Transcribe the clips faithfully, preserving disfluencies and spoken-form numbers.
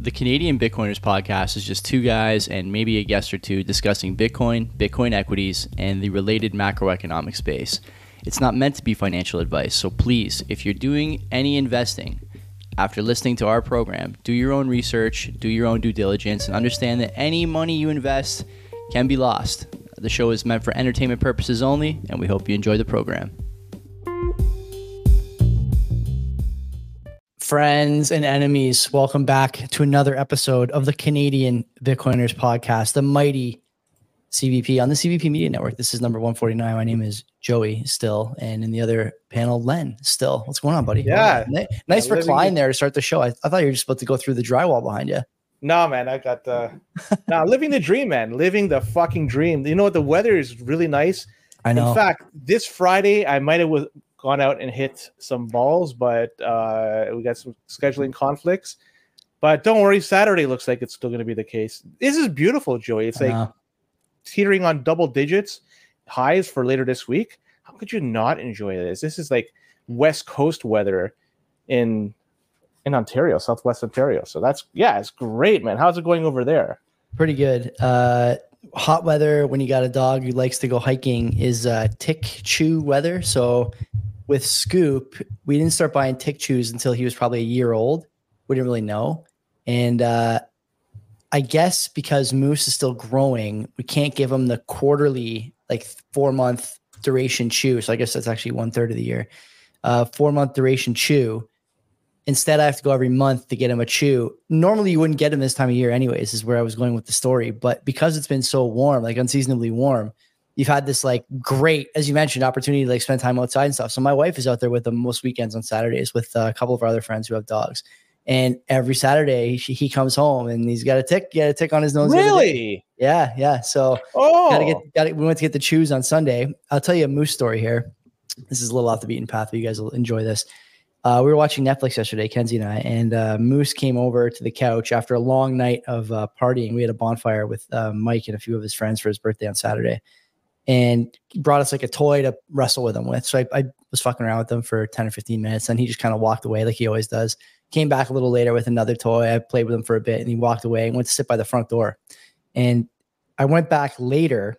The Canadian Bitcoiners podcast is just two guys and maybe a guest or two discussing Bitcoin, Bitcoin equities, and the related macroeconomic space. It's not meant to be financial advice, so please, if you're doing any investing after listening to our program, do your own research, do your own due diligence, and understand that any money you invest can be lost. The show is meant for entertainment purposes only, and we hope you enjoy the program. Friends and enemies, welcome back to another episode of the Canadian Bitcoiners podcast, the mighty C V P on the C V P Media Network. This is number one forty-nine. My name is Joey still, and in the other panel, Len still. What's going on, buddy? Yeah. Nice, nice yeah, recline there to start the show. I, I thought you were just about to go through the drywall behind you. No, man, I got the no living the dream, man. Living the fucking dream. You know what? The weather is really nice. I know. In fact, this Friday I might have w- gone out and hit some balls, but uh, we got some scheduling conflicts. But don't worry, Saturday looks like it's still going to be the case. This is beautiful, Joey. It's I like know. teetering on double digits highs for later this week. How could you not enjoy this? This is like West Coast weather in in Ontario, Southwest Ontario. So that's, yeah, it's great, man. How's it going over there? Pretty good. Uh, hot weather when you got a dog who likes to go hiking is uh, tick chew weather. So with Scoop, we didn't start buying tick chews until he was probably a year old. We didn't really know. And uh, I guess because Moose is still growing, we can't give him the quarterly, like four month duration chew. So I guess that's actually one third of the year. Uh, four month duration chew. Instead, I have to go every month to get him a chew. Normally, you wouldn't get him this time of year anyways, is where I was going with the story. But because it's been so warm, like unseasonably warm, you've had this like great, as you mentioned, opportunity to like spend time outside and stuff. So my wife is out there with them most weekends on Saturdays with uh, a couple of our other friends who have dogs. And every Saturday she, he comes home and he's got a tick, got a tick on his nose. Really? Yeah, yeah. So oh, gotta get, gotta, we went to get the chews on Sunday. I'll tell you a Moose story here. This is a little off the beaten path, but you guys will enjoy this. Uh, we were watching Netflix yesterday, Kenzie and I, and uh, Moose came over to the couch after a long night of uh, partying. We had a bonfire with uh, Mike and a few of his friends for his birthday on Saturday, and he brought us like a toy to wrestle with him with. So I, I was fucking around with him for ten or fifteen minutes, and he just kind of walked away like he always does. Came back a little later with another toy. I played with him for a bit, and he walked away and went to sit by the front door. And I went back later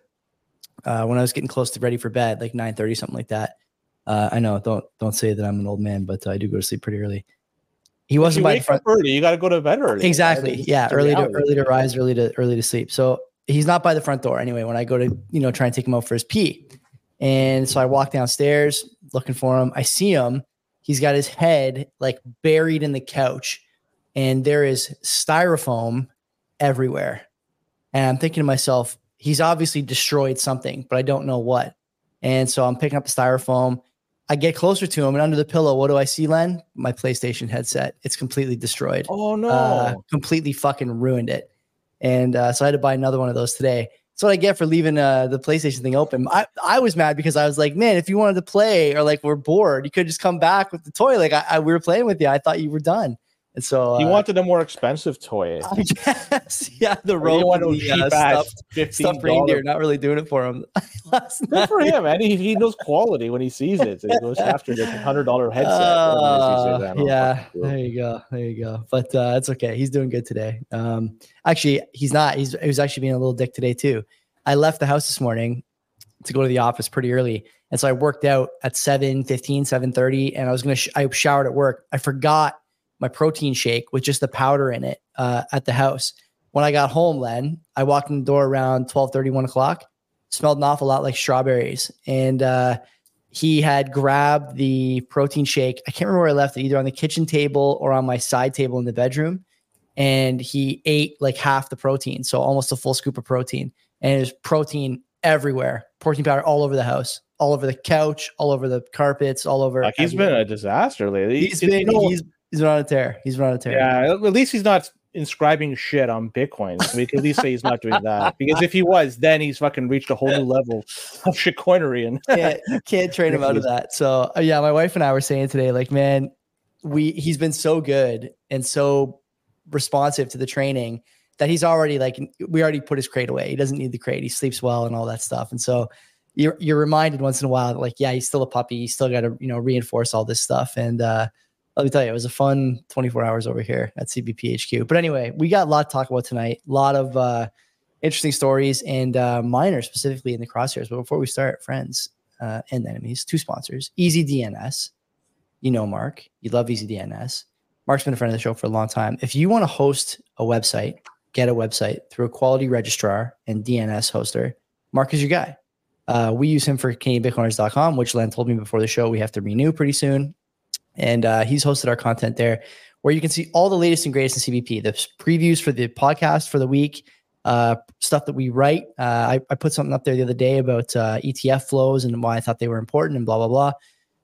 uh, when I was getting close to ready for bed, like nine thirty, something like that. Uh, I know, don't don't say that I'm an old man, but I do go to sleep pretty early. He wasn't you by wake the front. Up early. You got to go to bed early. Exactly. Right? Yeah, early reality. to early to rise, early to early to sleep. So he's not by the front door anyway. When I go to you know try and take him out for his pee, and so I walk downstairs looking for him. I see him. He's got his head like buried in the couch, and there is styrofoam everywhere. And I'm thinking to myself, he's obviously destroyed something, but I don't know what. And so I'm picking up the styrofoam. I get closer to him, and under the pillow, what do I see, Len? My PlayStation headset. It's completely destroyed. Oh, no. Uh, completely fucking ruined it. And uh, so I had to buy another one of those today. That's what I get for leaving uh, the PlayStation thing open. I, I was mad because I was like, man, if you wanted to play or like we're bored, you could just come back with the toy. Like I, I we were playing with you. I thought you were done. And so he uh, wanted a more expensive toy. I guess, yeah, the Or rope you want and a the uh, cheap ass stuffed, fifteen stuffed reindeer, not really doing it for him. Last Good for night. him, man. He, he knows quality when he sees it. So he goes after the hundred dollar headset. Uh, whatever it is he says, yeah, "Oh, there you go, there you go. But uh, it's okay. He's doing good today. Um, actually, he's not. He's he was actually being a little dick today too. I left the house this morning to go to the office pretty early, and so I worked out at seven fifteen, seven thirty, and I was gonna. Sh- I showered at work. I forgot my protein shake with just the powder in it uh, at the house. When I got home, Len, I walked in the door around twelve thirty, one o'clock. Smelled an awful lot like strawberries. And uh, he had grabbed the protein shake. I can't remember where I left it, either on the kitchen table or on my side table in the bedroom. And he ate like half the protein. So almost a full scoop of protein. And there's protein everywhere. Protein powder all over the house, all over the couch, all over the carpets, all over. Like he's everywhere. been a disaster lately. He's You been, know, he's, he's been on a tear. He's been on a tear. yeah, at least he's not inscribing shit on Bitcoin. So we can at least say he's not doing that. Because if he was, then he's fucking reached a whole new level of shitcoinery. And can't, you can't train him out of that. So uh, yeah, my wife and I were saying today, like, man, we he's been so good and so responsive to the training that he's already like, we already put his crate away. He doesn't need the crate. He sleeps well and all that stuff. And so you're you're reminded once in a while that like, yeah, he's still a puppy. He's still got to, you know, reinforce all this stuff. And uh, let me tell you, it was a fun twenty-four hours over here at C B P H Q. But anyway, we got a lot to talk about tonight. A lot of uh, interesting stories and uh, miners specifically in the crosshairs. But before we start, friends uh, and enemies, two sponsors, EasyDNS. You know Mark. You love EasyDNS. Mark's been a friend of the show for a long time. If you want to host a website, get a website through a quality registrar and D N S hoster, Mark is your guy. Uh, we use him for Canadian Bitcoiners dot com, which Len told me before the show we have to renew pretty soon. And uh, he's hosted our content there where you can see all the latest and greatest in C B P, the previews for the podcast for the week, uh, stuff that we write. Uh, I, I put something up there the other day about uh, E T F flows and why I thought they were important and blah, blah, blah.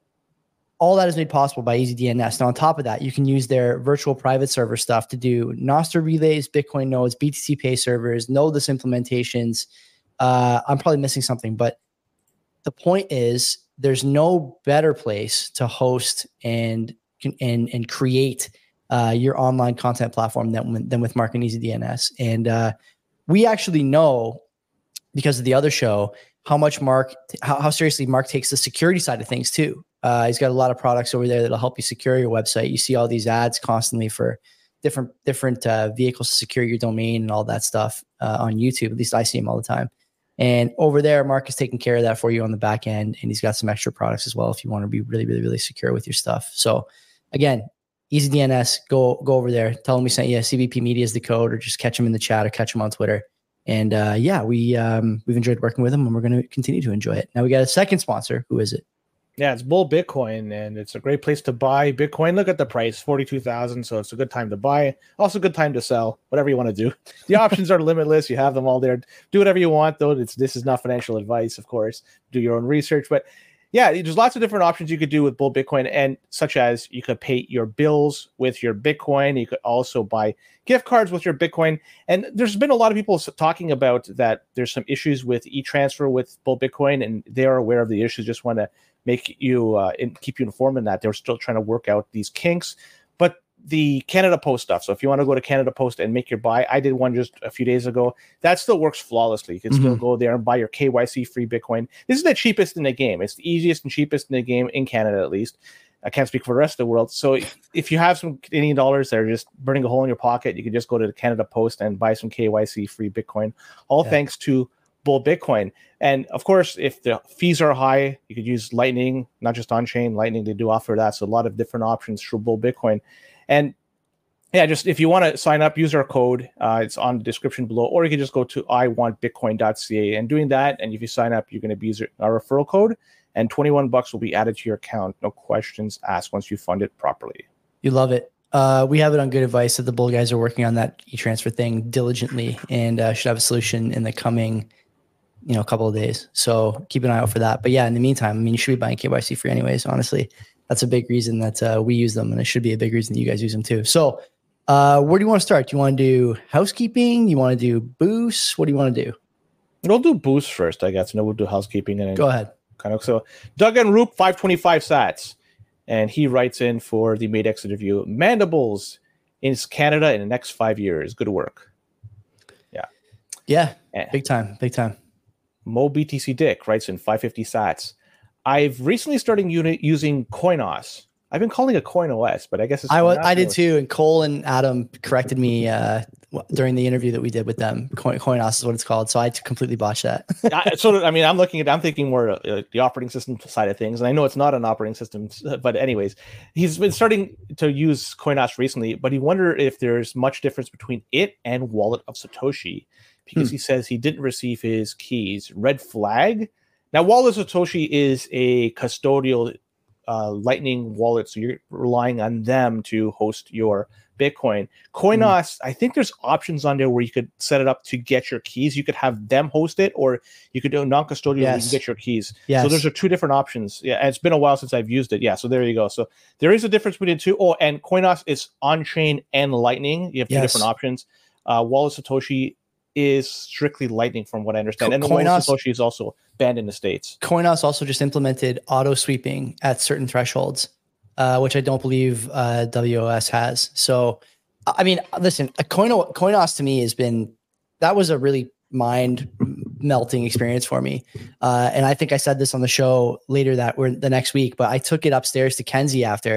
All that is made possible by EasyDNS. Now, on top of that, you can use their virtual private server stuff to do Nostr relays, Bitcoin nodes, B T C Pay servers, Nodeless implementations. Uh, I'm probably missing something, but the point is there's no better place to host and and and create uh, your online content platform than, than with Mark and EasyDNS. And uh, we actually know, because of the other show, how much Mark, how, how seriously Mark takes the security side of things too. Uh, he's got a lot of products over there that'll help you secure your website. You see all these ads constantly for different different uh, vehicles to secure your domain and all that stuff uh, on YouTube. At least I see him all the time. And over there, Mark is taking care of that for you on the back end. And he's got some extra products as well if you want to be really, really, really secure with your stuff. So again, EasyDNS, go go over there. Tell him we sent you. C B P Media is the code, or just catch him in the chat or catch him on Twitter. And uh, yeah, we, um, we've enjoyed working with him and we're going to continue to enjoy it. Now we got a second sponsor. Who is it? Yeah, it's Bull Bitcoin, and it's a great place to buy Bitcoin. Look at the price, forty-two thousand. So it's a good time to buy. Also a good time to sell, whatever you want to do. The options are limitless. You have them all there. Do whatever you want, though. It's, this is not financial advice, of course. Do your own research. But yeah, there's lots of different options you could do with Bull Bitcoin, and such as you could pay your bills with your Bitcoin. You could also buy gift cards with your Bitcoin. And there's been a lot of people talking about that there's some issues with e-transfer with Bull Bitcoin, and they are aware of the issues. Just want to make you uh, and keep you informed in that they're still trying to work out these kinks. But the Canada Post stuff, so if you want to go to Canada Post and make your buy, I did one just a few days ago. That still works flawlessly. You can mm-hmm. still go there and buy your K Y C free Bitcoin. This is the cheapest in the game. It's the easiest and cheapest in the game in Canada, at least. I can't speak for the rest of the world. So if you have some Canadian dollars that are just burning a hole in your pocket, you can just go to the Canada Post and buy some K Y C free Bitcoin. All yeah. thanks to Bull Bitcoin. And of course, if the fees are high, you could use Lightning, not just on-chain. Lightning, they do offer that. So a lot of different options through Bull Bitcoin. And yeah, just if you want to sign up, use our code. Uh, it's on the description below, or you can just go to i want bitcoin dot c a and doing that. And if you sign up, you're going to be using our referral code, and twenty-one bucks will be added to your account. No questions asked once you fund it properly. You love it. Uh, we have it on good advice that the Bull guys are working on that e-transfer thing diligently, and uh, should have a solution in the coming, you know, couple of days. So keep an eye out for that. But yeah, in the meantime, I mean, you should be buying K Y C free anyways. Honestly, that's a big reason that uh, we use them, and it should be a big reason that you guys use them too. So uh, where do you want to start? Do you want to do housekeeping? You want to do boosts? What do you want to do? We'll do boosts first, I guess. And then we'll do housekeeping. And go ahead. Kind of. So Doug and Roop, five twenty-five sats. And he writes in for the Madex interview, Mandibles in Canada in the next five years. Good work. Yeah. Yeah. And big time. Big time. Mo B T C Dick writes in five fifty sats. I've recently started uni- using Coinos. I've been calling it CoinOS, but I guess it's I was, I did too. And Cole and Adam corrected me uh, during the interview that we did with them. Coin, CoinOS is what it's called. So I completely botched that. I, so I mean, I'm looking at, I'm thinking more uh, the operating system side of things, and I know it's not an operating system, but anyways, he's been starting to use CoinOS recently, but he wondered if there's much difference between it and Wallet of Satoshi, because hmm. he says he didn't receive his keys. Red flag. Now, Wallet of Satoshi is a custodial uh, Lightning wallet, so you're relying on them to host your Bitcoin. Coinos, mm. I think there's options on there where you could set it up to get your keys. You could have them host it, or you could do a non-custodial yes. where you can get your keys. Yes. So those are two different options. Yeah, and it's been a while since I've used it. Yeah, so there you go. So there is a difference between the two. Oh, and Coinos is on-chain and Lightning. You have two yes. different options. Uh, Wallet Satoshi is strictly Lightning, from what I understand. Co- and Coinos, Satoshi is also banned in the States. Coinos also just implemented auto sweeping at certain thresholds, uh, which I don't believe uh, W O S has. So, I mean, listen, a Coino, Coinos to me has been, that was a really mind melting experience for me. Uh, and I think I said this on the show later that we're the next week, but I took it upstairs to Kenzie after,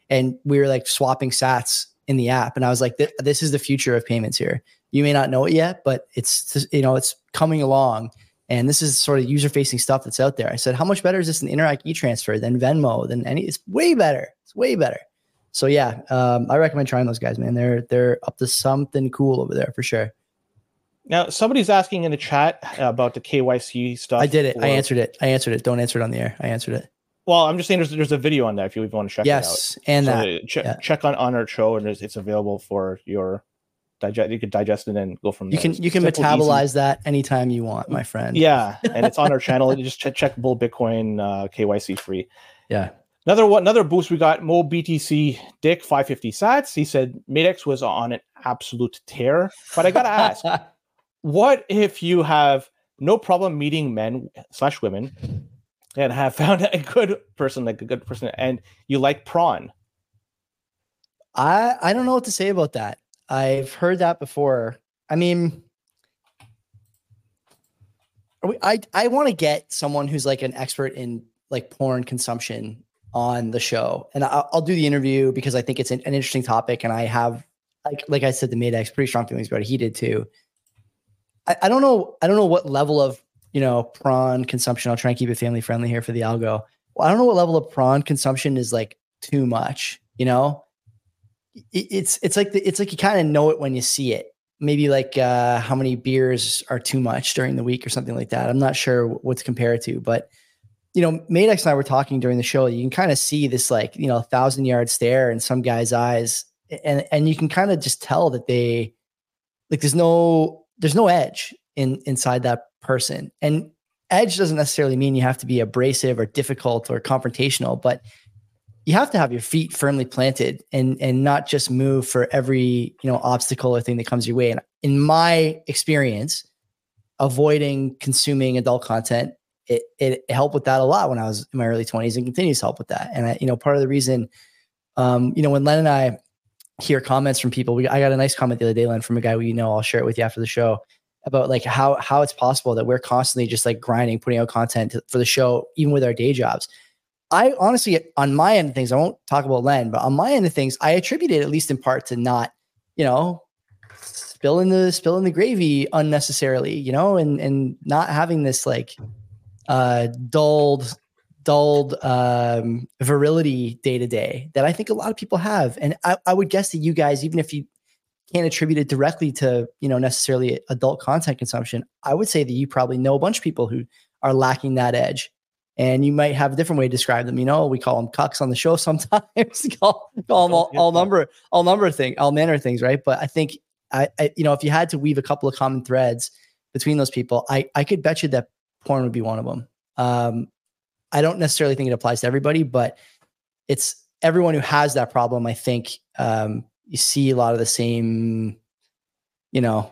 and we were like swapping sats in the app. And I was like, this is the future of payments here. You may not know it yet, but it's, you know, it's coming along. And this is sort of user-facing stuff that's out there. I said, how much better is this than Interac e-transfer, than Venmo, than any? It's way better. It's way better. So yeah, um, I recommend trying those guys, man. They're they're up to something cool over there for sure. Now, somebody's asking in the chat about the K Y C stuff. I did it. For, I answered it. I answered it. Don't answer it on the air. I answered it. Well, I'm just saying there's there's a video on that if you want to check yes, it out. Yes, and so that. Check, yeah. check on, on our show, and it's available for your digest. You can digest it and go from you there. can you can Simple, metabolize easy. that anytime you want, my friend. Yeah, and it's on our channel. Just check, check Bull Bitcoin uh, K Y C free. Yeah. Another one, another boost we got. Mo B T C Dick five fifty sats. He said Madex was on an absolute tear, but I gotta ask, what if you have no problem meeting men slash women and have found a good person, like a good person, and you like prawn? I I don't know what to say about that. I've heard that before. I mean, I I want to get someone who's like an expert in like porn consumption on the show, and I'll, I'll do the interview because I think it's an, an interesting topic, and I have like like I said to Madex, pretty strong feelings about it. He did too. I, I don't know. I don't know what level of you know prawn consumption. I'll try and keep it family friendly here for the algo. Well, I don't know what level of prawn consumption is like too much. You know, it, it's it's like the, it's like you kind of know it when you see it. Maybe like uh, how many beers are too much during the week or something like that. I'm not sure what to compare it to, but you know, Madex and I were talking during the show. You can kind of see this like, you know, thousand yard stare in some guy's eyes. And, and you can kind of just tell that they like, there's no, there's no edge in inside that person. And edge doesn't necessarily mean you have to be abrasive or difficult or confrontational, but you have to have your feet firmly planted and, and not just move for every, you know, obstacle or thing that comes your way. And in my experience, avoiding consuming adult content, It, it helped with that a lot when I was in my early twenties and continues to help with that. And I, you know, part of the reason, um, you know, when Len and I hear comments from people, we, I got a nice comment the other day, Len, from a guy we know, I'll share it with you after the show, about like how, how it's possible that we're constantly just like grinding, putting out content to, for the show, even with our day jobs. I honestly, on my end of things, I won't talk about Len, but on my end of things, I attribute it at least in part to not, you know, spilling the, spilling the gravy unnecessarily, you know, and, and not having this like, uh, dulled, dulled um, virility day to day that I think a lot of people have. And I, I would guess that you guys, even if you can't attribute it directly to, you know, necessarily adult content consumption, I would say that you probably know a bunch of people who are lacking that edge. And you might have a different way to describe them. You know, we call them cucks on the show sometimes, call, call them all, all number, all number of things, all manner of things. Right. But I think I, I, you know, if you had to weave a couple of common threads between those people, I, I could bet you that porn would be one of them. Um, I don't necessarily think it applies to everybody, but it's everyone who has that problem. I think um, you see a lot of the same, you know,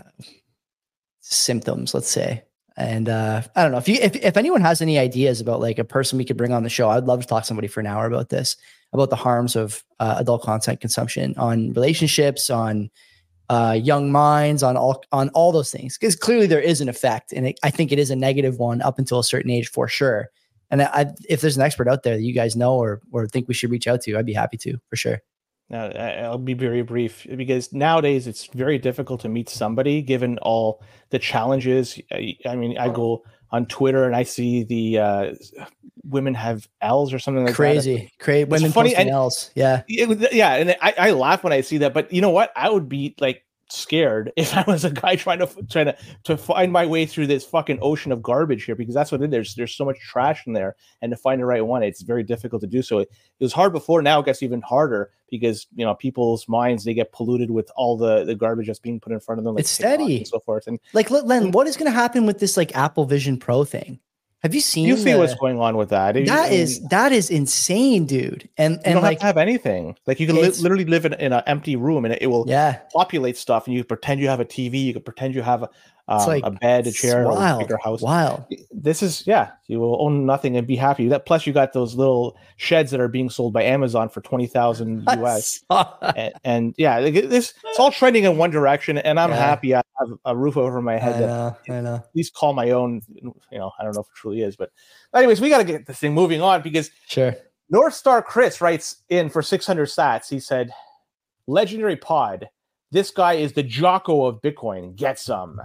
symptoms, let's say. And uh, I don't know if you, if, if anyone has any ideas about like a person we could bring on the show, I'd love to talk to somebody for an hour about this, about the harms of uh, adult content consumption on relationships, on uh, young minds, on all, on all those things. Because clearly there is an effect, and it, I think it is a negative one up until a certain age for sure. And I, if there's an expert out there that you guys know or, or think we should reach out to, I'd be happy to, for sure. Now, I'll be very brief because nowadays it's very difficult to meet somebody given all the challenges. I mean, I go on Twitter and I see the uh, women have L's or something like crazy. that. Crazy, crazy. Women funny posting and, L's. Yeah. It, yeah. And I, I laugh when I see that, but you know what? I would be like scared if I was a guy trying to trying to to find my way through this fucking ocean of garbage here, because that's what it is. There's there's so much trash in there, and to find the right one, it's very difficult to do so. It, it was hard before, now it gets even harder because you know people's minds, they get polluted with all the the garbage that's being put in front of them. Like it's steady and so forth. And like Len, what is going to happen with this like Apple Vision Pro thing? Have you seen? You see the, what's going on with that? That I mean, is that is insane, dude. And and you don't like have to have anything. Like you can li- literally live in, in an empty room, and it, it will yeah. populate stuff. And you pretend you have a T V. You can pretend you have a um, like, a bed, a chair, wild, or a bigger house. Wild. This is yeah. You will own nothing and be happy. That plus you got those little sheds that are being sold by Amazon for twenty thousand U S. and, and yeah, this it's all trending in one direction. And I'm yeah. happy I have a roof over my head. I that know. I know. At least call my own. You know, I don't know if it truly is, but anyways, we got to get this thing moving on because sure. North Star Chris writes in for six hundred sats. He said, legendary pod. This guy is the Jocko of Bitcoin. Get some.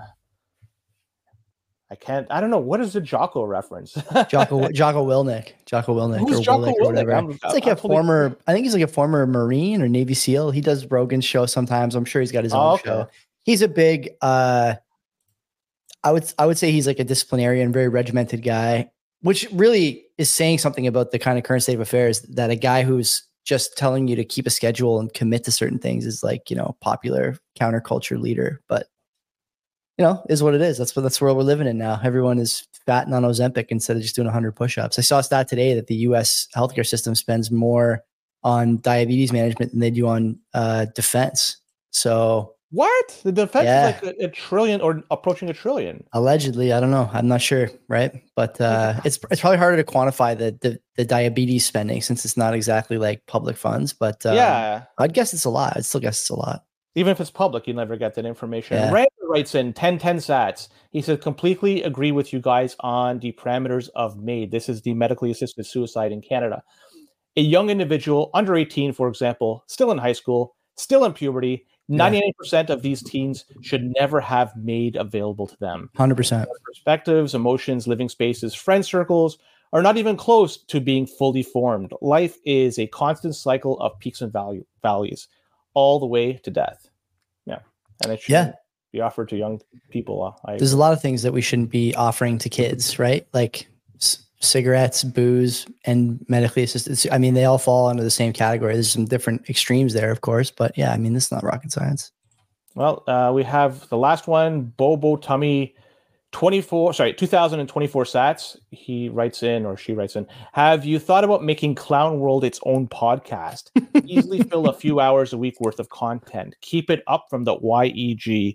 I can't. I don't know. What is the Jocko reference? Jocko Jocko Willnick. Jocko Willnick. Who's or Jocko Willick or whatever. Willnick? I'm, It's like I'm a totally- former. I think he's like a former Marine or Navy SEAL. He does Rogan's show sometimes. I'm sure he's got his own Oh, okay. show. He's a big. uh I would I would say he's like a disciplinarian, very regimented guy, which really is saying something about the kind of current state of affairs. That a guy who's just telling you to keep a schedule and commit to certain things is like, you know, popular counterculture leader, but you know, is what it is. That's what that's where we're living in now. Everyone is fatting on Ozempic instead of just doing one hundred push-ups. I saw a stat today that the U S healthcare system spends more on diabetes management than they do on uh, defense. So What? The defense Yeah. is like a, a trillion or approaching a trillion. allegedly, I don't know. I'm not sure, right? But uh, it's it's probably harder to quantify the, the the diabetes spending since it's not exactly like public funds. But uh, yeah. I'd guess it's a lot. I'd still guess it's a lot. Even if it's public, you never get that information. Yeah. Ray writes in ten ten sats. He says, completely agree with you guys on the parameters of MAID. This is the medically assisted suicide in Canada. A young individual, under eighteen, for example, still in high school, still in puberty, ninety-nine percent of these teens should never have MAID available to them. one hundred percent. Perspectives, emotions, living spaces, friend circles are not even close to being fully formed. Life is a constant cycle of peaks and value, valleys, all the way to death. Yeah. And it should Yeah. be offered to young people. Uh, I, There's a lot of things that we shouldn't be offering to kids, right? Like c- cigarettes, booze, and medically assisted. I mean, they all fall under the same category. There's some different extremes there, of course, but yeah, I mean, this is not rocket science. well, uh, we have the last one, Bobo Tummy twenty-four, sorry, two thousand twenty-four sats. He writes in, or she writes in, have you thought about making Clown World its own podcast? Easily fill a few hours a week worth of content. Keep it up from the Y E G.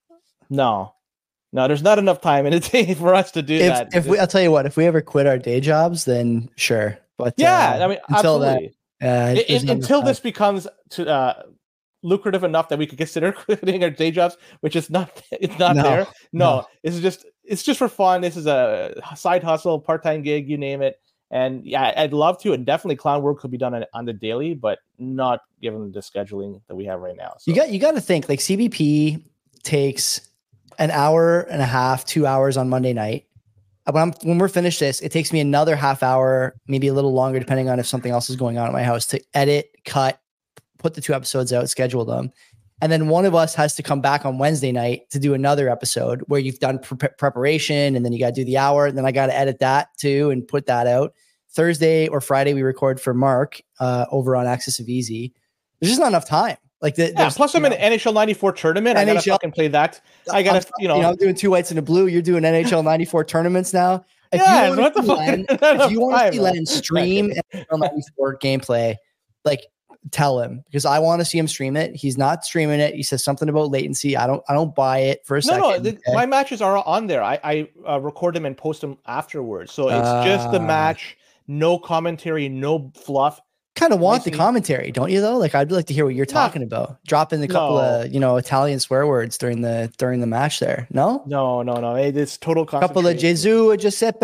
No, no, there's not enough time in a day for us to do If, that. if we, I'll tell you what, if we ever quit our day jobs, then sure. But yeah, uh, I mean, until absolutely. that, uh, I- there's in- not until enough this becomes to, uh, lucrative enough that we could consider quitting our day jobs, which is not, it's not No, there. No, no. this is just, it's just for fun. This is a side hustle, part-time gig, you name it. And yeah, I'd love to, and definitely Clown World could be done on, on the daily, but not given the scheduling that we have right now. So. You got you got to think like C B P takes an hour and a half, two hours on Monday night. When, I'm, when we're finished this, it takes me another half hour, maybe a little longer, depending on if something else is going on at my house, to edit, cut, put the two episodes out, schedule them. And then one of us has to come back on Wednesday night to do another episode where you've done pre- preparation, and then you got to do the hour. And then I got to edit that too and put that out. Thursday or Friday, we record for Mark uh, over on Axis of Easy. There's just not enough time. Like the, Yeah, there's- plus I'm you in know, an N H L ninety-four tournament. I gotta N H L fucking play that. I gotta, I'm, you know, you know, I'm doing two whites and a blue. You're doing N H L ninety-four tournaments now. If yeah, you what want the to fuck? Len, Not if you want to enough see time, Len man. stream N H L ninety-four gameplay, like tell him, because I want to see him stream it. He's not streaming it. He says something about latency. I don't I don't buy it for a No, second. no, the, okay? my matches are on there. I, I uh, record them and post them afterwards. So it's just the Ah. match, no commentary, no fluff. kind of want the Nice and- commentary, don't you though? Like I'd like to hear what you're Not- talking about. Drop in a couple No. of, you know, Italian swear words during the during the match there. No? No, no, no. It, it's total couple of concentration. Gesù, Giuseppe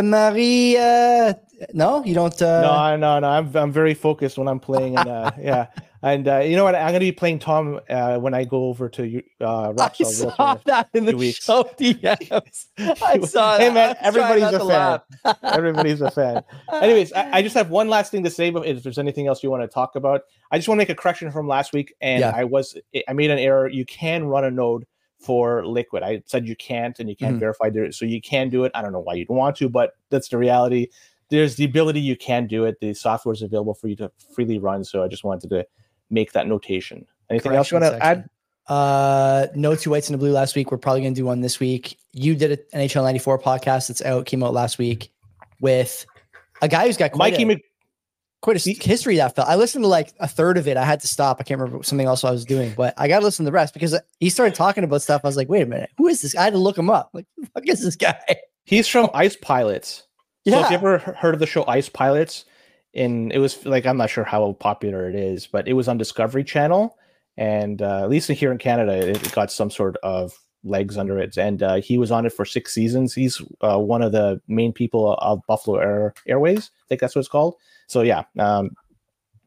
Maria. No, you don't uh No, no, no. I'm I'm very focused when I'm playing, and uh, yeah, and uh, you know what? I'm gonna be playing Tom uh, when I go over to uh, I Rockstar saw Realtor. that in the few weeks. show D Ms. I saw that. Hey man, I was trying everybody's not a to fan. laugh. Everybody's a fan. Anyways, I, I just have one last thing to say. But if there's anything else you want to talk about, I just want to make a correction from last week. And Yeah. I was I made an error. You can run a node for Liquid. I said you can't, and you can't Mhm. verify there. So you can do it. I don't know why you'd want to, but that's the reality. There's the ability you can do it. The software is available for you to freely run. So I just wanted to make that notation. Anything else you want to Correction add? Uh, no two whites and a blue last week. We're probably going to do one this week. You did an N H L ninety-four podcast that's out, came out last week with a guy who's got quite, Mikey a, Mc- quite a history that felt. I listened to like a third of it. I had to stop. I can't remember something else I was doing, but I got to listen to the rest because he started talking about stuff. I was like, wait a minute, who is this? I had to look him up. Like, who the fuck is this guy? He's from Ice Pilots. So Yeah. if you ever he- heard of the show Ice Pilots, and it was like, I'm not sure how popular it is, but it was on Discovery Channel. And uh, at least here in Canada, it got some sort of legs under it. And uh, he was on it for six seasons. He's uh, one of the main people of Buffalo Air Airways. I think that's what it's called. So yeah, um,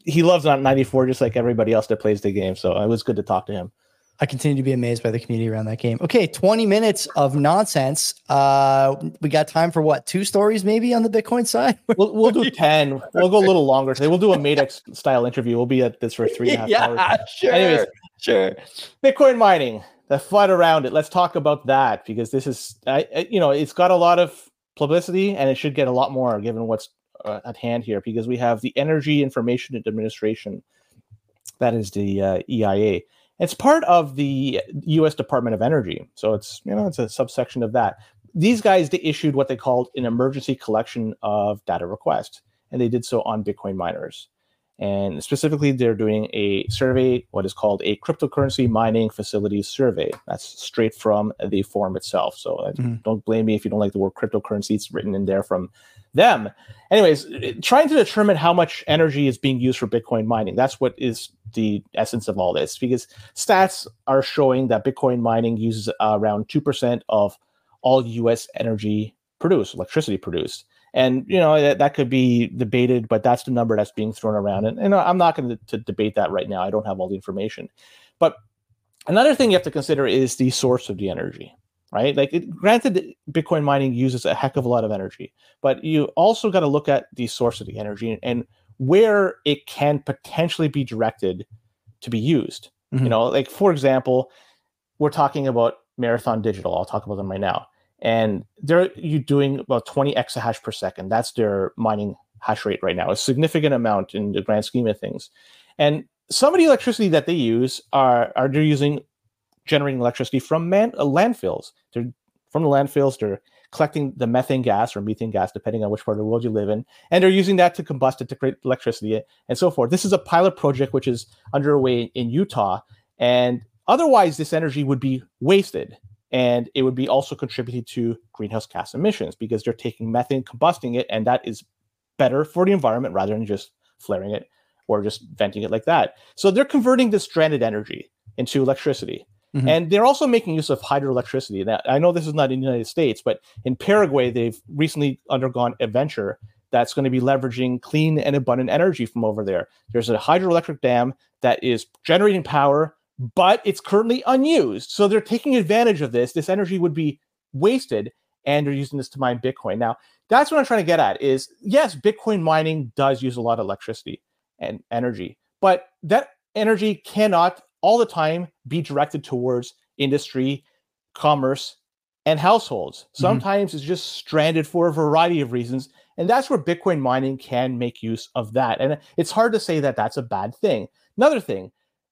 he loves ninety-four just like everybody else that plays the game. So it was good to talk to him. I continue to be amazed by the community around that game. Okay, twenty minutes of nonsense. Uh, we got time for what? Two stories maybe on the Bitcoin side? We'll, we'll do ten. We'll go a little longer today. We'll do a Madex style interview. We'll be at this for three and a half yeah, hours. Sure, Anyways, sure. Bitcoin mining, the FUD around it. Let's talk about that because this is, I, I, you know, it's got a lot of publicity and it should get a lot more given what's uh, at hand here because we have the Energy Information Administration. That is the uh, E I A. It's part of the U S Department of Energy. So it's, you know, it's a subsection of that. These guys, they issued what they called an emergency collection of data requests, and they did so on Bitcoin miners. And specifically, they're doing a survey, what is called a cryptocurrency mining facilities survey. That's straight from the form itself. So mm-hmm. don't blame me if you don't like the word cryptocurrency. It's written in there from them. Anyways, trying to determine how much energy is being used for Bitcoin mining. That's what is the essence of all this, because stats are showing that Bitcoin mining uses uh, around two percent of all U S energy produced, electricity produced. And, you know, that, that could be debated, but that's the number that's being thrown around. And, and I'm not going to debate that right now. I don't have all the information. But another thing you have to consider is the source of the energy, right? Like, it, granted, Bitcoin mining uses a heck of a lot of energy, but you also got to look at the source of the energy and, and where it can potentially be directed to be used. Mm-hmm. You know, like, for example, we're talking about Marathon Digital. I'll talk about them right now. And they're you doing about twenty exahash per second. That's their mining hash rate right now, a significant amount in the grand scheme of things. And some of the electricity that they use are, are they're using generating electricity from man, uh, landfills. They're from the landfills, they're collecting the methane gas or methane gas, depending on which part of the world you live in. And they're using that to combust it to create electricity and so forth. This is a pilot project which is underway in Utah. And otherwise, this energy would be wasted. And it would be also contributing to greenhouse gas emissions because they're taking methane, combusting it, and that is better for the environment rather than just flaring it or just venting it like that. So they're converting this stranded energy into electricity. Mm-hmm. And they're also making use of hydroelectricity. Now, I know this is not in the United States, but in Paraguay, they've recently undergone a venture that's going to be leveraging clean and abundant energy from over there. There's a hydroelectric dam that is generating power, but it's currently unused. So they're taking advantage of this. This energy would be wasted, and they're using this to mine Bitcoin. Now, that's what I'm trying to get at is, yes, Bitcoin mining does use a lot of electricity and energy, but that energy cannot all the time be directed towards industry, commerce, and households. Sometimes mm-hmm. it's just stranded for a variety of reasons, and that's where Bitcoin mining can make use of that. And it's hard to say that that's a bad thing. Another thing,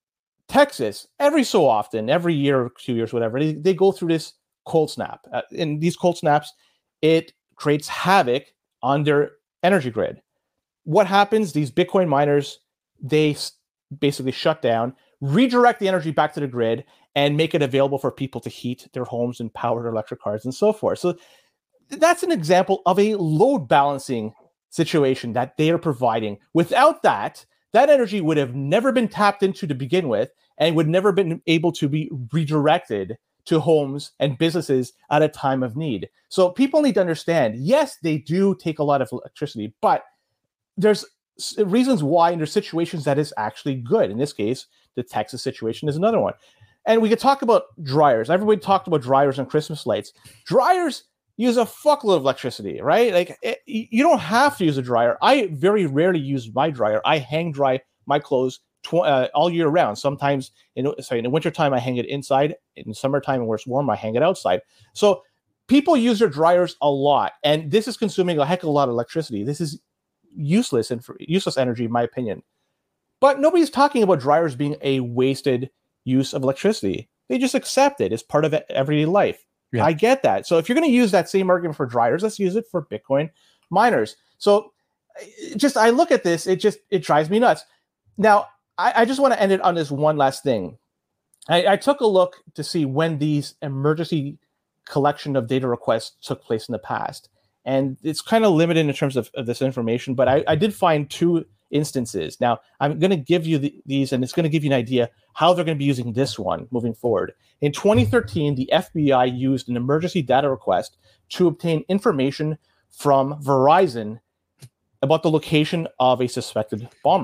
Texas, every so often, every year or two years, whatever, they, they go through this cold snap. Uh, in these cold snaps, it creates havoc on their energy grid. What happens? These Bitcoin miners, they s- basically shut down, redirect the energy back to the grid, and make it available for people to heat their homes and power their electric cars and so forth. So that's an example of a load balancing situation that they are providing. Without that, that energy would have never been tapped into to begin with and would never been able to be redirected to homes and businesses at a time of need. So people need to understand, yes, they do take a lot of electricity, but there's reasons why and there's situations that is actually good. In this case, the Texas situation is another one. And we could talk about dryers. Everybody talked about dryers and Christmas lights. Dryers use a fuckload of electricity, right? Like, it, you don't have to use a dryer. I very rarely use my dryer. I hang dry my clothes tw- uh, all year round. Sometimes, in sorry, in the wintertime, I hang it inside. In summertime, where it's warm, I hang it outside. So people use their dryers a lot, and this is consuming a heck of a lot of electricity. This is useless and useless energy, in my opinion. But nobody's talking about dryers being a wasted use of electricity. They just accept it as part of everyday life. Yeah. I get that. So if you're going to use that same argument for dryers, let's use it for Bitcoin miners. So just, I look at this, it just, it drives me nuts. Now, I, I just want to end it on this one last thing. I, I took a look to see when these emergency collection of data requests took place in the past. And it's kind of limited in terms of, of this information, but I, I did find two instances. Now, I'm going to give you the, these, and it's going to give you an idea how they're going to be using this one moving forward. In twenty thirteen, the F B I used an emergency data request to obtain information from Verizon about the location of a suspected bomber.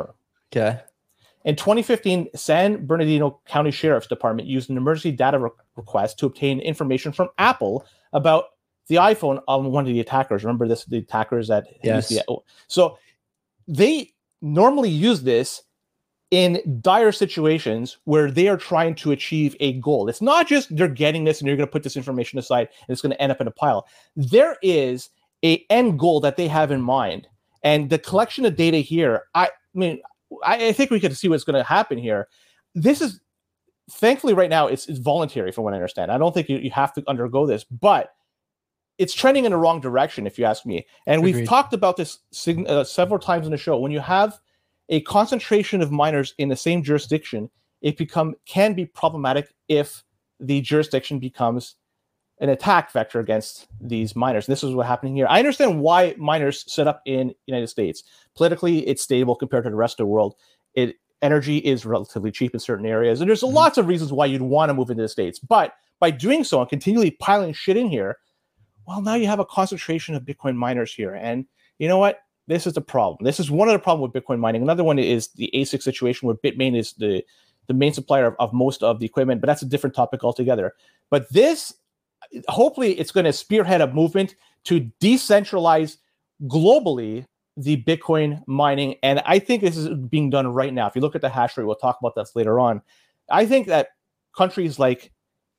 Okay. In twenty fifteen, San Bernardino County Sheriff's Department used an emergency data re- request to obtain information from Apple about the iPhone on one of the attackers. Remember this, the attackers that yes. used the, so they normally use this in dire situations where they are trying to achieve a goal. It's not just they're getting this and you're going to put this information aside and it's going to end up in a pile. There is a end goal that they have in mind. And the collection of data here, I, I mean, I, I think we could see what's going to happen here. This is, thankfully right now, it's, it's voluntary from what I understand. I don't think you, you have to undergo this, but it's trending in the wrong direction, if you ask me. And Agreed. We've talked about this uh, several times in the show. When you have a concentration of miners in the same jurisdiction, it become can be problematic if the jurisdiction becomes an attack vector against these miners. And this is what's happening here. I understand why miners set up in the United States. Politically, it's stable compared to the rest of the world. It energy is relatively cheap in certain areas. And there's mm-hmm. lots of reasons why you'd want to move into the States. But by doing so and continually piling shit in here, well, now you have a concentration of Bitcoin miners here. And you know what? This is the problem. This is one of the problems with Bitcoin mining. Another one is the A SIC situation where Bitmain is the, the main supplier of, of most of the equipment, but that's a different topic altogether. But this, hopefully it's going to spearhead a movement to decentralize globally the Bitcoin mining. And I think this is being done right now. If you look at the hash rate, we'll talk about that later on. I think that countries like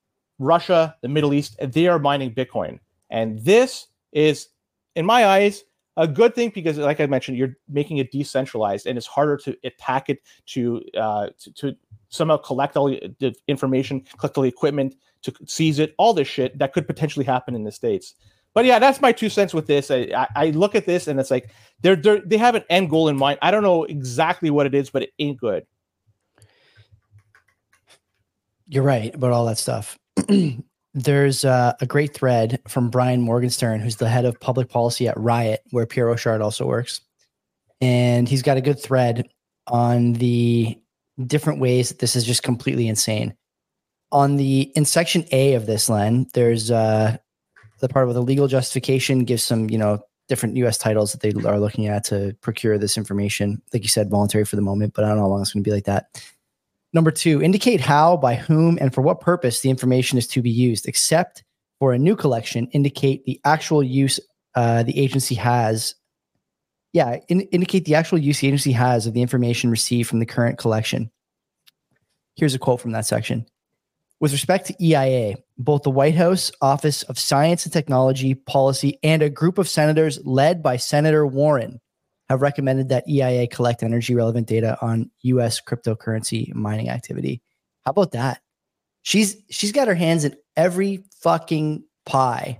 Russia, the Middle East, they are mining Bitcoin. And this is, in my eyes, a good thing because, like I mentioned, you're making it decentralized and it's harder to attack it, to uh, to, to somehow collect all the information, collect all the equipment, to seize it, all this shit that could potentially happen in the States. But yeah, that's my two cents with this. I, I, I look at this and it's like they're, they're they have an end goal in mind. I don't know exactly what it is, but it ain't good. You're right about all that stuff. There's uh, a great thread from Brian Morgenstern, who's the head of public policy at Riot, where Pierre Rochard also works. And he's got a good thread on the different ways that this is just completely insane. On the, in section A of this, Len, there's uh, the part with the legal justification gives some, you know, different U S titles that they are looking at to procure this information. Like you said, voluntary for the moment, but I don't know how long it's going to be like that. Number two, indicate how, by whom, and for what purpose the information is to be used, except for a new collection, indicate the actual use uh, the agency has. Yeah, in, indicate the actual use the agency has of the information received from the current collection. Here's a quote from that section. With respect to E I A, both the White House Office of Science and Technology Policy and a group of senators led by Senator Warren have recommended that E I A collect energy relevant data on U S cryptocurrency mining activity. How about that? She's she's got her hands in every fucking pie.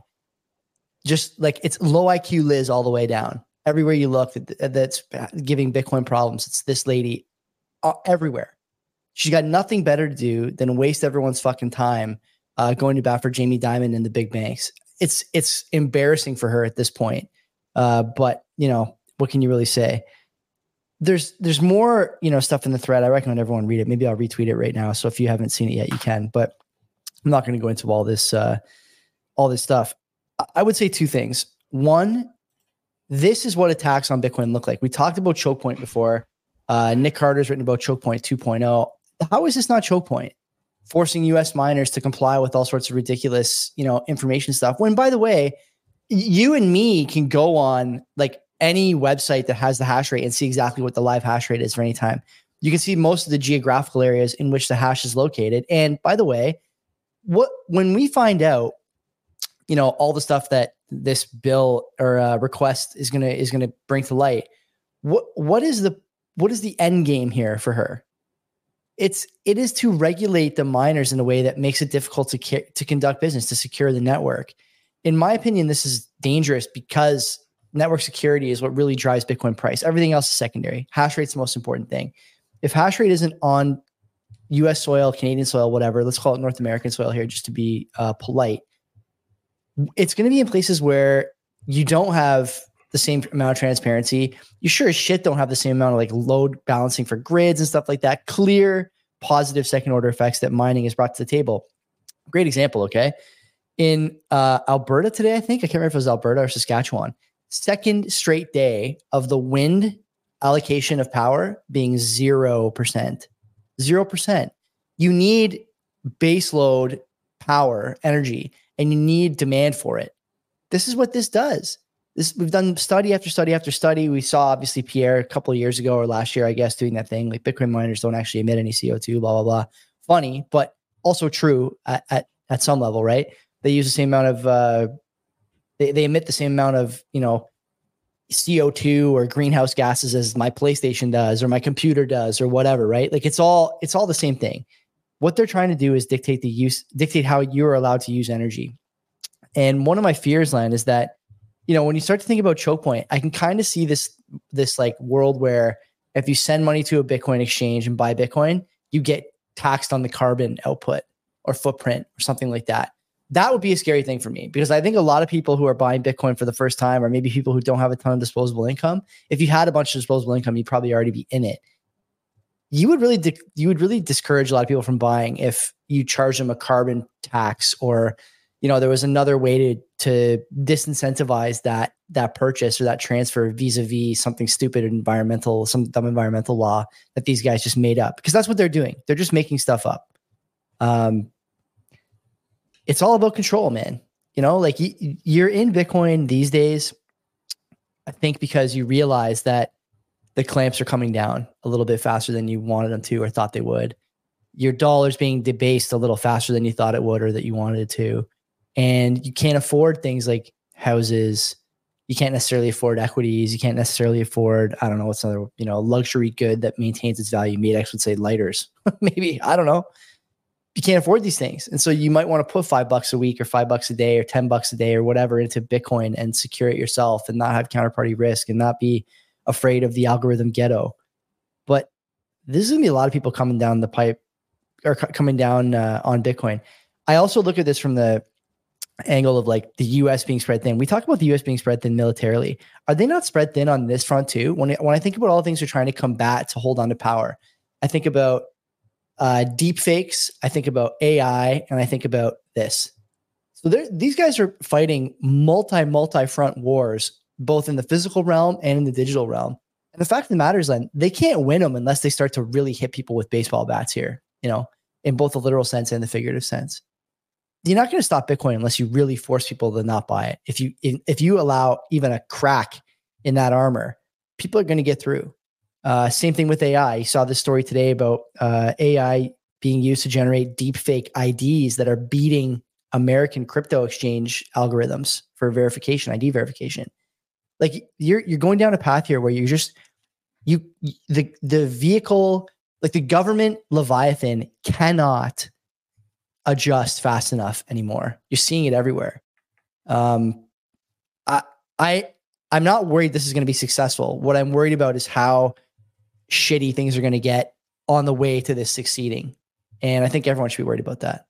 Just like it's low I Q Liz all the way down. Everywhere you look that, that's giving Bitcoin problems, it's this lady uh, everywhere. She's got nothing better to do than waste everyone's fucking time uh, going to bat for Jamie Dimon and the big banks. It's it's embarrassing for her at this point. Uh, but you know, what can you really say? There's there's more, you know, stuff in the thread. I recommend everyone read it. Maybe I'll retweet it right now. So if you haven't seen it yet, you can. But I'm not going to go into all this uh, all this stuff. I would say two things. One, this is what attacks on Bitcoin look like. We talked about choke point before. Uh, Nick Carter's written about choke point two point oh. How is this not choke point? Forcing U S miners to comply with all sorts of ridiculous, you know, information stuff. When, by the way, you and me can go on like any website that has the hash rate and see exactly what the live hash rate is for any time. You can see most of the geographical areas in which the hash is located. And by the way, what when we find out, you know, all the stuff that this bill or uh, request is gonna is gonna bring to light, what what is the what is the end game here for her? It's it is to regulate the miners in a way that makes it difficult to ca- to conduct business, to secure the network. In my opinion, this is dangerous because network security is what really drives Bitcoin price. Everything else is secondary. Hash rate's the most important thing. If hash rate isn't on U S soil, Canadian soil, whatever, let's call it North American soil here just to be uh, polite, it's going to be in places where you don't have the same amount of transparency. You sure as shit don't have the same amount of like load balancing for grids and stuff like that. Clear positive second order effects that mining has brought to the table. Great example. Okay. In uh, Alberta today, I think, I can't remember if it was Alberta or Saskatchewan, second straight day of the wind allocation of power being zero percent. Zero percent. You need baseload power, energy, and you need demand for it. This is what this does. This we've done study after study after study. We saw obviously Pierre a couple of years ago or last year, I guess, doing that thing. Like Bitcoin miners don't actually emit any C O two, blah, blah, blah. Funny, but also true at, at, at some level, right? They use the same amount of, uh, they, they emit the same amount of, you know, C O two or greenhouse gases as my PlayStation does or my computer does or whatever, right? Like it's all, it's all the same thing. What they're trying to do is dictate the use, dictate how you're allowed to use energy. And one of my fears, Len, is that, you know, when you start to think about choke point, I can kind of see this, this like world where if you send money to a Bitcoin exchange and buy Bitcoin, you get taxed on the carbon output or footprint or something like that. That would be a scary thing for me because I think a lot of people who are buying Bitcoin for the first time, or maybe people who don't have a ton of disposable income, if you had a bunch of disposable income, you'd probably already be in it. You would really, di- you would really discourage a lot of people from buying if you charge them a carbon tax, or, you know, there was another way to, to disincentivize that, that purchase or that transfer vis-a-vis something stupid environmental, some dumb environmental law that these guys just made up, because that's what they're doing. They're just making stuff up. Um, it's all about control, man. You know, like y- you're in Bitcoin these days, I think because you realize that the clamps are coming down a little bit faster than you wanted them to or thought they would. Your dollar's being debased a little faster than you thought it would or that you wanted it to. And you can't afford things like houses. You can't necessarily afford equities. You can't necessarily afford, I don't know, what's another, you know, luxury good that maintains its value. Medex would say lighters. Maybe, I don't know. You can't afford these things. And so you might want to put five bucks a week or five bucks a day or ten bucks a day or whatever into Bitcoin and secure it yourself and not have counterparty risk and not be afraid of the algorithm ghetto. But this is going to be a lot of people coming down the pipe or c- coming down uh, on Bitcoin. I also look at this from the angle of like the U S being spread thin. We talk about the U S being spread thin militarily. Are they not spread thin on this front too? When, when I think about all the things they're trying to combat to hold on to power, I think about uh, deep fakes, I think about A I, and I think about this. So these guys are fighting multi, multi-front wars, both in the physical realm and in the digital realm. And the fact of the matter is, Len, they can't win them unless they start to really hit people with baseball bats here, you know, in both the literal sense and the figurative sense. You're not going to stop Bitcoin unless you really force people to not buy it. If you if you allow even a crack in that armor, people are going to get through. Uh, same thing with A I. You saw this story today about uh, A I being used to generate deep fake I Ds that are beating American crypto exchange algorithms for verification, I D verification. Like you're you're going down a path here where you're just you the the vehicle, like the government Leviathan cannot adjust fast enough anymore. You're seeing it everywhere. Um, I I I'm not worried this is going to be successful. What I'm worried about is how shitty things are going to get on the way to this succeeding, and I think everyone should be worried about that.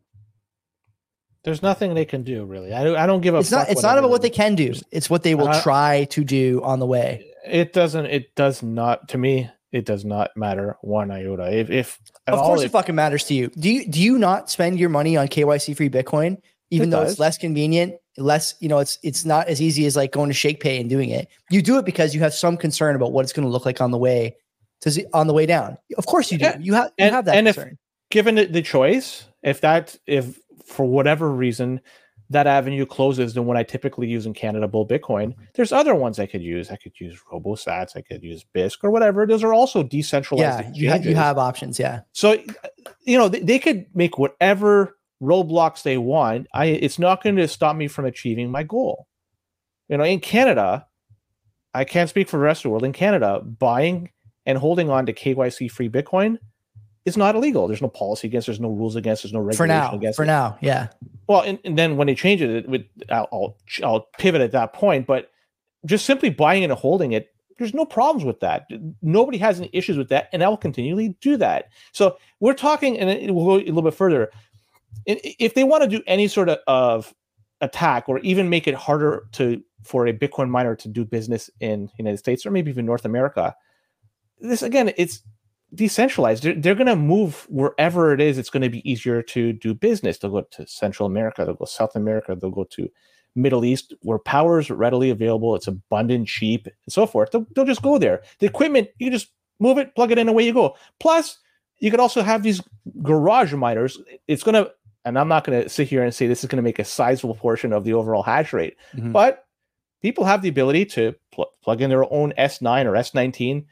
There's nothing they can do, really. I don't, I don't give a it's fuck. Not, it's not about what they can do. It's what they will uh, try to do on the way. It doesn't, it does not, to me, it does not matter one iota. If, if Of course it, it fucking matters to you. Do you, do you not spend your money on K Y C free Bitcoin, even it though does. It's less convenient, less, you know, it's, it's not as easy as like going to ShakePay and doing it. You do it because you have some concern about what it's going to look like on the way to, on the way down. Of course you do. Yeah. You have, you and, have that and concern. If, given the choice, if that, if, for whatever reason, that avenue closes than what I typically use in Canada, Bull Bitcoin, there's other ones I could use. I could use RoboSats, I could use Bisq or whatever. Those are also decentralized. Yeah, you have, you have options, yeah. So, you know, they, they could make whatever roadblocks they want. I It's not going to stop me from achieving my goal. You know, in Canada, I can't speak for the rest of the world. In Canada, buying and holding on to K Y C-free Bitcoin is not illegal. There's no policy against. There's no rules against. There's no regulation for now, against. For it. now, yeah. Well, and, and then when they change it, it would, I'll, I'll I'll pivot at that point. But just simply buying it and holding it, there's no problems with that. Nobody has any issues with that, and I will continually do that. So we're talking, and we'll go a little bit further. If they want to do any sort of, of attack, or even make it harder to for a Bitcoin miner to do business in the United States or maybe even North America, this again, it's decentralized. They're, they're going to move wherever it is. It's going to be easier to do business. They'll go to Central America. They'll go South America. They'll go to Middle East where power is readily available, it's abundant, cheap, and so forth. They'll, they'll just go there. The equipment, you just move it, plug it in, away you go. Plus, you could also have these garage miners. It's going to, and I'm not going to sit here and say this is going to make a sizable portion of the overall hash rate, mm-hmm. but people have the ability to pl- plug in their own S nine or S nineteen,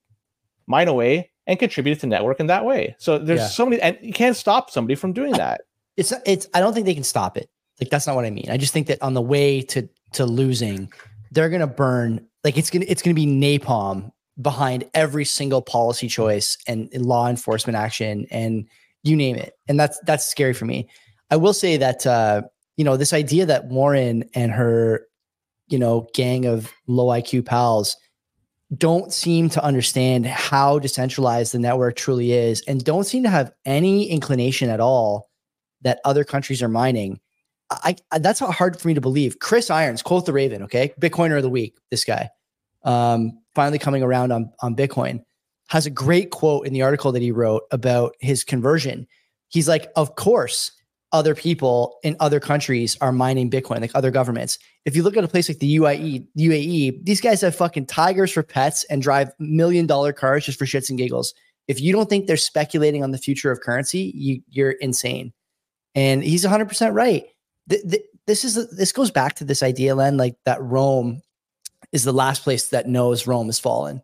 mine away, and contribute to the network in that way. So there's yeah. so many, and you can't stop somebody from doing that. It's, it's, I don't think they can stop it. Like, that's not what I mean. I just think that on the way to, to losing, they're going to burn, like it's going to, it's going to be napalm behind every single policy choice and, and law enforcement action and you name it. And that's, that's scary for me. I will say that, uh, you know, this idea that Warren and her, you know, gang of low I Q pals don't seem to understand how decentralized the network truly is and don't seem to have any inclination at all that other countries are mining. I, I that's hard for me to believe. Chris Irons, quote the Raven, okay? Bitcoiner of the week, this guy, um, finally coming around on, on Bitcoin, has a great quote in the article that he wrote about his conversion. He's like, of course, other people in other countries are mining Bitcoin, like other governments. If you look at a place like the U A E, U A E, these guys have fucking tigers for pets and drive million dollar cars just for shits and giggles. If you don't think they're speculating on the future of currency, you, you're insane. And he's one hundred percent right. Th- th- this is this goes back to this idea, Len, like that Rome is the last place that knows Rome has fallen.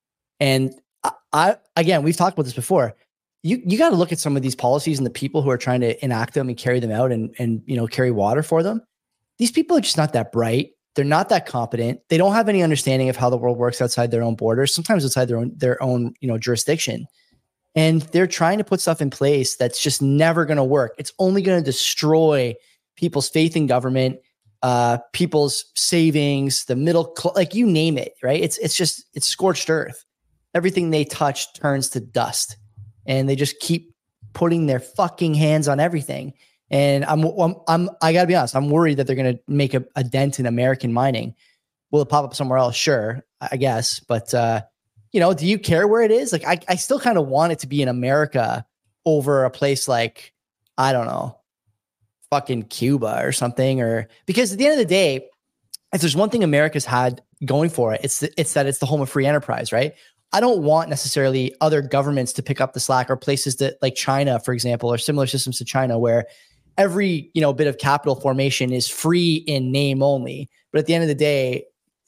And I, I again, we've talked about this before. You you got to look at some of these policies and the people who are trying to enact them and carry them out and and you know carry water for them. These people are just not that bright. They're not that competent. They don't have any understanding of how the world works outside their own borders, sometimes outside their own their own you know jurisdiction. And they're trying to put stuff in place that's just never going to work. It's only going to destroy people's faith in government, uh, people's savings, the middle, cl- like you name it, right? It's it's just, it's scorched earth. Everything they touch turns to dust and they just keep putting their fucking hands on everything. And I'm, I'm, I'm I gotta be honest, I'm worried that they're going to make a, a dent in American mining. Will it pop up somewhere else? Sure, I guess. But, uh, you know, do you care where it is? Like, I, I still kind of want it to be in America over a place like, I don't know, fucking Cuba or something, or because at the end of the day, if there's one thing America's had going for it, it's, it's that it's the home of free enterprise, right? I don't want necessarily other governments to pick up the slack or places that like China, for example, or similar systems to China, where every, you know, bit of capital formation is free in name only. But at the end of the day,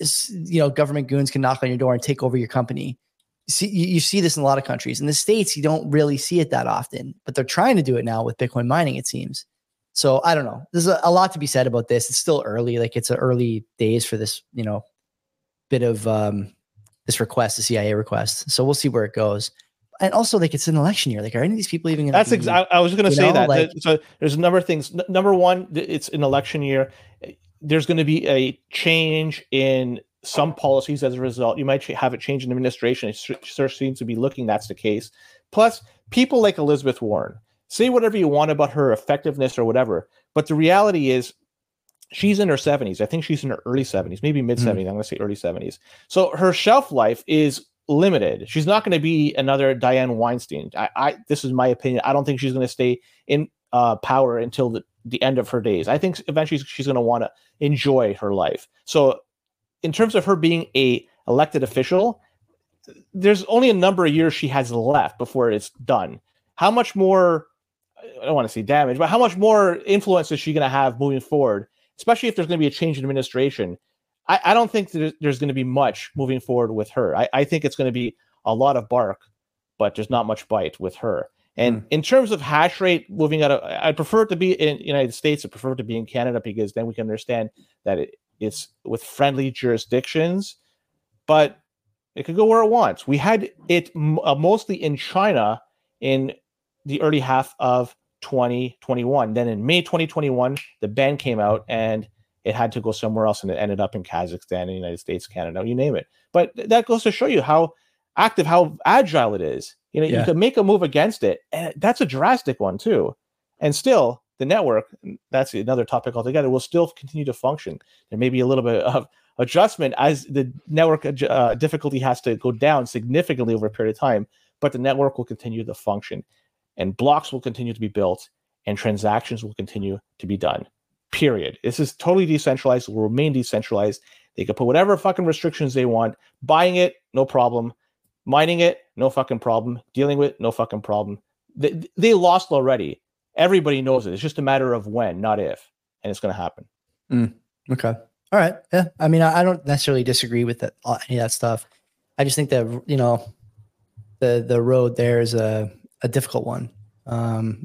you know, government goons can knock on your door and take over your company. You see, you, you see this in a lot of countries. In the States, you don't really see it that often, but they're trying to do it now with Bitcoin mining, it seems. So I don't know. There's a, a lot to be said about this. It's still early. Like it's an early days for this, you know, bit of um, this request, the C I A request. So we'll see where it goes. And also, like, it's an election year. Like, are any of these people even going to? That's exactly. I was going to say know, that. Like, so there's a number of things. N- number one, it's an election year. There's going to be a change in some policies as a result. You might have a change in administration. It sure seems to be looking that's the case. Plus, people like Elizabeth Warren, say whatever you want about her effectiveness or whatever, but the reality is she's in her seventies. I think she's in her early seventies, maybe mid seventies. Mm-hmm. I'm going to say early seventies. So her shelf life is limited. She's not going to be another Dianne Weinstein. I, I this is my opinion. I don't think she's going to stay in uh, power until the, the end of her days. I think eventually she's going to want to enjoy her life. So in terms of her being a elected official, there's only a number of years she has left before it's done. How much more, I don't want to say damage, but how much more influence is she going to have moving forward, especially if there's going to be a change in administration? I, I don't think there's, there's going to be much moving forward with her. I, I think it's going to be a lot of bark, but there's not much bite with her. And mm. in terms of hash rate moving out of, I prefer it to be in the United States. I prefer it to be in Canada because then we can understand that it, it's with friendly jurisdictions, but it could go where it wants. We had it m- uh, mostly in China in the early half of twenty twenty-one. Then in May twenty twenty-one, the ban came out and it had to go somewhere else, and it ended up in Kazakhstan, the United States, Canada, you name it. But that goes to show you how active, how agile it is. You know, yeah. You can make a move against it, and that's a drastic one too. And still, the network, that's another topic altogether, will still continue to function. There may be a little bit of adjustment as the network uh, difficulty has to go down significantly over a period of time, but the network will continue to function, and blocks will continue to be built, and transactions will continue to be done. period. This is totally decentralized, will remain decentralized. They can put whatever fucking restrictions they want. Buying it, no problem. Mining it, no fucking problem. Dealing with it, no fucking problem. They, they lost already. Everybody knows it. It's just a matter of when, not if. And it's going to happen. Mm, okay. All right. Yeah. I mean, I, I don't necessarily disagree with that, any of that stuff. I just think that, you know, the the road there is a, a difficult one. Um,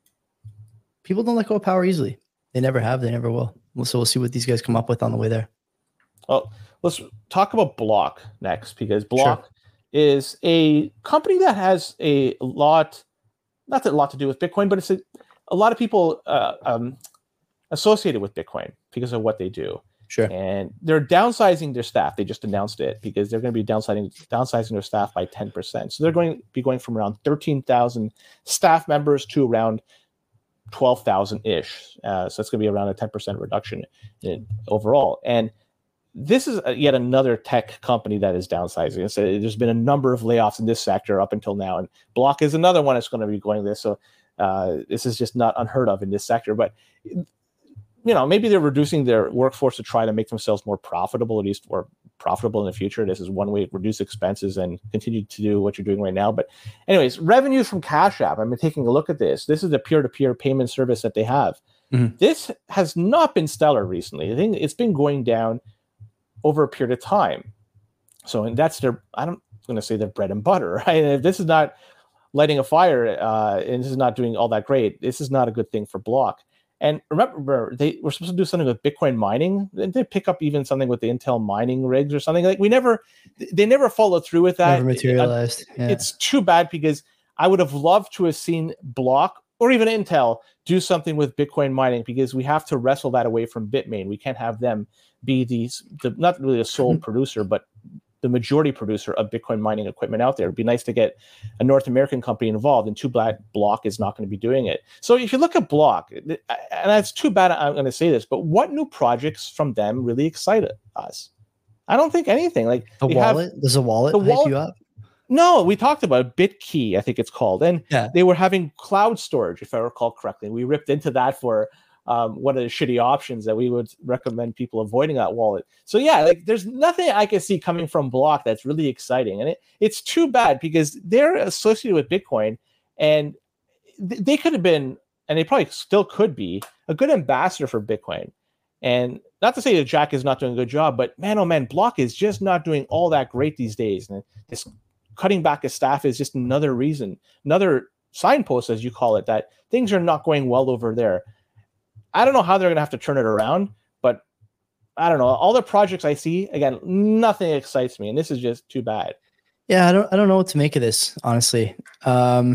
people don't let go of power easily. They never have. They never will. So we'll see what these guys come up with on the way there. Well, let's talk about Block next, because Block sure. is a company that has a lot, not that a lot to do with Bitcoin, but it's a, a lot of people uh, um, associated with Bitcoin because of what they do. Sure. And they're downsizing their staff. They just announced it because they're going to be downsizing downsizing their staff by ten percent. So they're going to be going from around thirteen thousand staff members to around twelve thousand ish. Uh, so it's going to be around a ten percent reduction in, overall. And this is a, yet another tech company that is downsizing. So there's been a number of layoffs in this sector up until now. And Block is another one that's going to be going this. So uh, this is just not unheard of in this sector. But you know, maybe they're reducing their workforce to try to make themselves more profitable, at least more profitable in the future. This is one way to reduce expenses and continue to do what you're doing right now. But anyways, revenues from Cash App. I've been taking a look at this. This is the peer-to-peer payment service that they have. Mm-hmm. This has not been stellar recently. I think it's been going down over a period of time. So, and that's their, I don't, I'm going to say their bread and butter, right? And if this is not lighting a fire uh, and this is not doing all that great, this is not a good thing for Block. And remember, they were supposed to do something with Bitcoin mining. They pick up even something with the Intel mining rigs or something. Like we never, they never followed through with that. Never materialized. It, yeah. It's too bad because I would have loved to have seen Block or even Intel do something with Bitcoin mining, because we have to wrestle that away from Bitmain. We can't have them be these, the, not really a sole producer, but the majority producer of Bitcoin mining equipment out there. It'd be nice to get a North American company involved, and too bad Block is not going to be doing it. So if you look at Block, and it's too bad I'm going to say this, but what new projects from them really excited us? I don't think anything. Like the wallet, have, does a wallet the hype wallet, you up? No, we talked about BitKey, I think it's called. And yeah. they were having cloud storage, if I recall correctly. We ripped into that for Um, one of the shitty options that we would recommend people avoiding that wallet. So yeah, like there's nothing I can see coming from Block that's really exciting. And it, it's too bad because they're associated with Bitcoin, and th- they could have been, and they probably still could be, a good ambassador for Bitcoin. And not to say that Jack is not doing a good job, but man, oh man, Block is just not doing all that great these days. And this cutting back his staff is just another reason, another signpost, as you call it, that things are not going well over there. I don't know how they're going to have to turn it around, but I don't know. All the projects I see, again, nothing excites me, and this is just too bad. Yeah, I don't I don't know what to make of this, honestly. Um,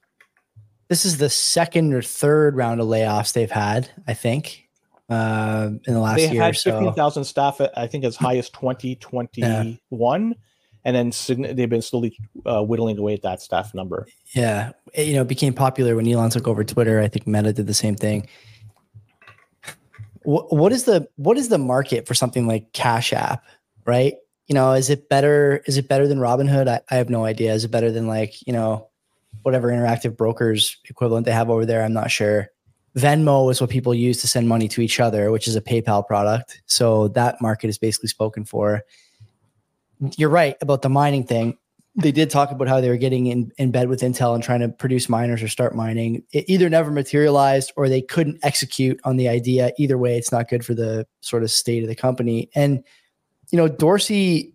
this is the second or third round of layoffs they've had, I think, uh, in the last they year. They had so. fifteen thousand staff, at, I think, as high as twenty twenty-one, yeah. And then they've been slowly uh, whittling away at that staff number. Yeah, it, you know, it became popular when Elon took over Twitter. I think Meta did the same thing. What is the what is the market for something like Cash App, right? You know, is it better? Is it better than Robinhood? I, I have no idea. Is it better than like, you know, whatever Interactive Brokers equivalent they have over there? I'm not sure. Venmo is what people use to send money to each other, which is a PayPal product. So that market is basically spoken for. You're right about the mining thing. They did talk about how they were getting in, in bed with Intel and trying to produce miners or start mining. It either never materialized or they couldn't execute on the idea. Either way, it's not good for the sort of state of the company. And, you know, Dorsey,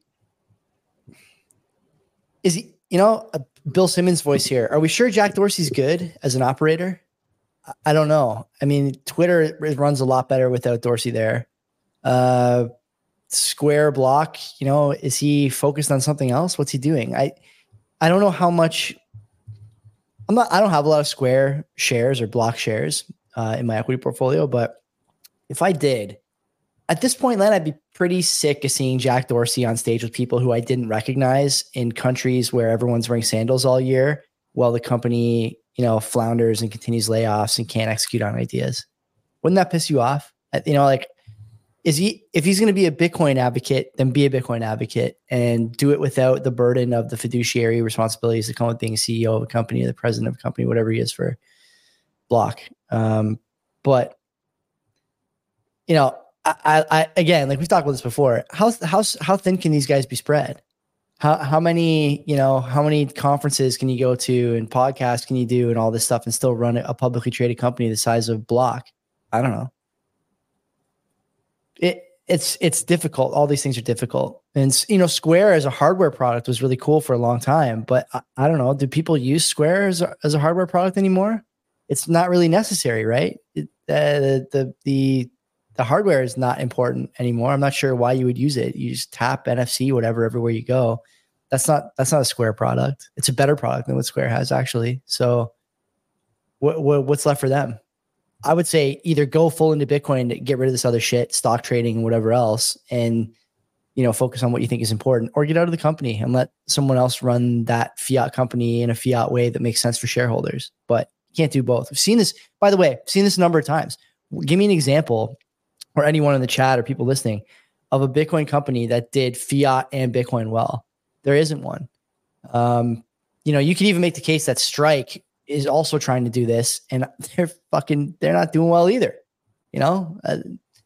is he, you know, uh, Bill Simmons' voice here. Are we sure Jack Dorsey's good as an operator? I, I don't know. I mean, Twitter runs a lot better without Dorsey there. Uh, Square, Block, you know, is he focused on something else? What's he doing? I, I don't know how much. I'm not. I don't have a lot of Square shares or Block shares uh, in my equity portfolio, but if I did, at this point, Len, I'd be pretty sick of seeing Jack Dorsey on stage with people who I didn't recognize in countries where everyone's wearing sandals all year, while the company, you know, flounders and continues layoffs and can't execute on ideas. Wouldn't that piss you off? You know, like. Is he, if he's going to be a Bitcoin advocate, then be a Bitcoin advocate and do it without the burden of the fiduciary responsibilities that come with being a C E O of a company or the president of a company, whatever he is for Block. Um, but you know, I, I again, like we've talked about this before. How how how thin can these guys be spread? How how many you know how many conferences can you go to and podcasts can you do and all this stuff and still run a publicly traded company the size of Block? I don't know. It it's it's difficult. All these things are difficult. And you know, Square as a hardware product was really cool for a long time, but I, I don't know. Do people use Square as a, as a hardware product anymore? It's not really necessary, right? It, uh, the the the hardware is not important anymore. I'm not sure why you would use it. You just tap N F C, whatever, everywhere you go. That's not that's not a Square product. It's a better product than what Square has actually. So, what, what what's left for them? I would say either go full into Bitcoin, get rid of this other shit, stock trading and whatever else, and you know focus on what you think is important, or get out of the company and let someone else run that fiat company in a fiat way that makes sense for shareholders. But can't do both. We've seen this, by the way, I've seen this a number of times. Give me an example, or anyone in the chat or people listening, of a Bitcoin company that did fiat and Bitcoin well. There isn't one. Um, you know, you could even make the case that Strike is also trying to do this, and they're fucking, they're not doing well either. You know, uh,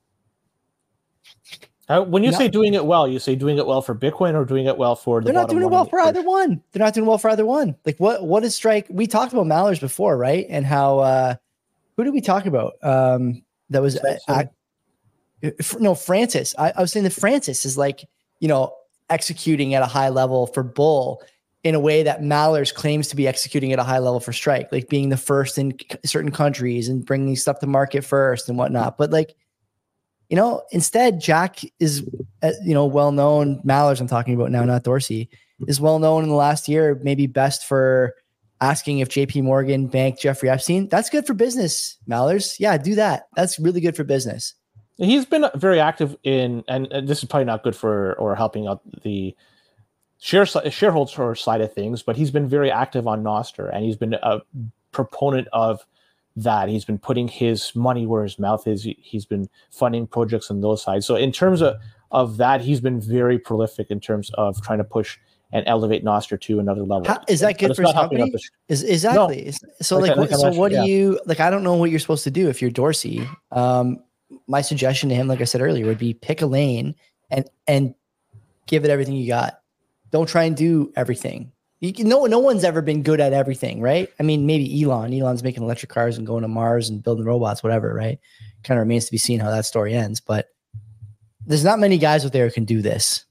Uh, when you No. say doing it well, you say doing it well for Bitcoin or doing it well for the they're not bottom doing it line well of the for picture? either one. They're not doing well for either one. Like what? What is Strike? We talked about Mallers before, right? And how? Uh, who did we talk about? Um, that was uh, Samson. I, F- no Francis. I, I was saying that Francis is like you know executing at a high level for Bull in a way that Mallers claims to be executing at a high level for Strike, like being the first in c- certain countries and bringing stuff to market first and whatnot. But like. You know, instead, Jack is, uh, you know, well known. Mallers, I'm talking about now, not Dorsey, is well known in the last year, maybe best for asking if J P Morgan banked Jeffrey Epstein. That's good for business, Mallers. Yeah, do that. That's really good for business. He's been very active in, and, and this is probably not good for or helping out the share shareholder side of things, but he's been very active on Nostr, and he's been a proponent of that. He's been putting his money where his mouth is. He's been funding projects on those sides. So in terms of, of that, he's been very prolific in terms of trying to push and elevate Nostr to another level. How, is that good But for it's his not helping out company? the- Is exactly. Is- So Like like, I- what, like I so what do mentioned, you like? I don't know what you're supposed to do if you're Dorsey. Um, my suggestion to him, like I said earlier, would be pick a lane and and give it everything you got. Don't try and do everything. You can, no, no one's ever been good at everything, right? I mean, maybe Elon. Elon's making electric cars and going to Mars and building robots, whatever, right? Kind of remains to be seen how that story ends. But there's not many guys out there who can do this.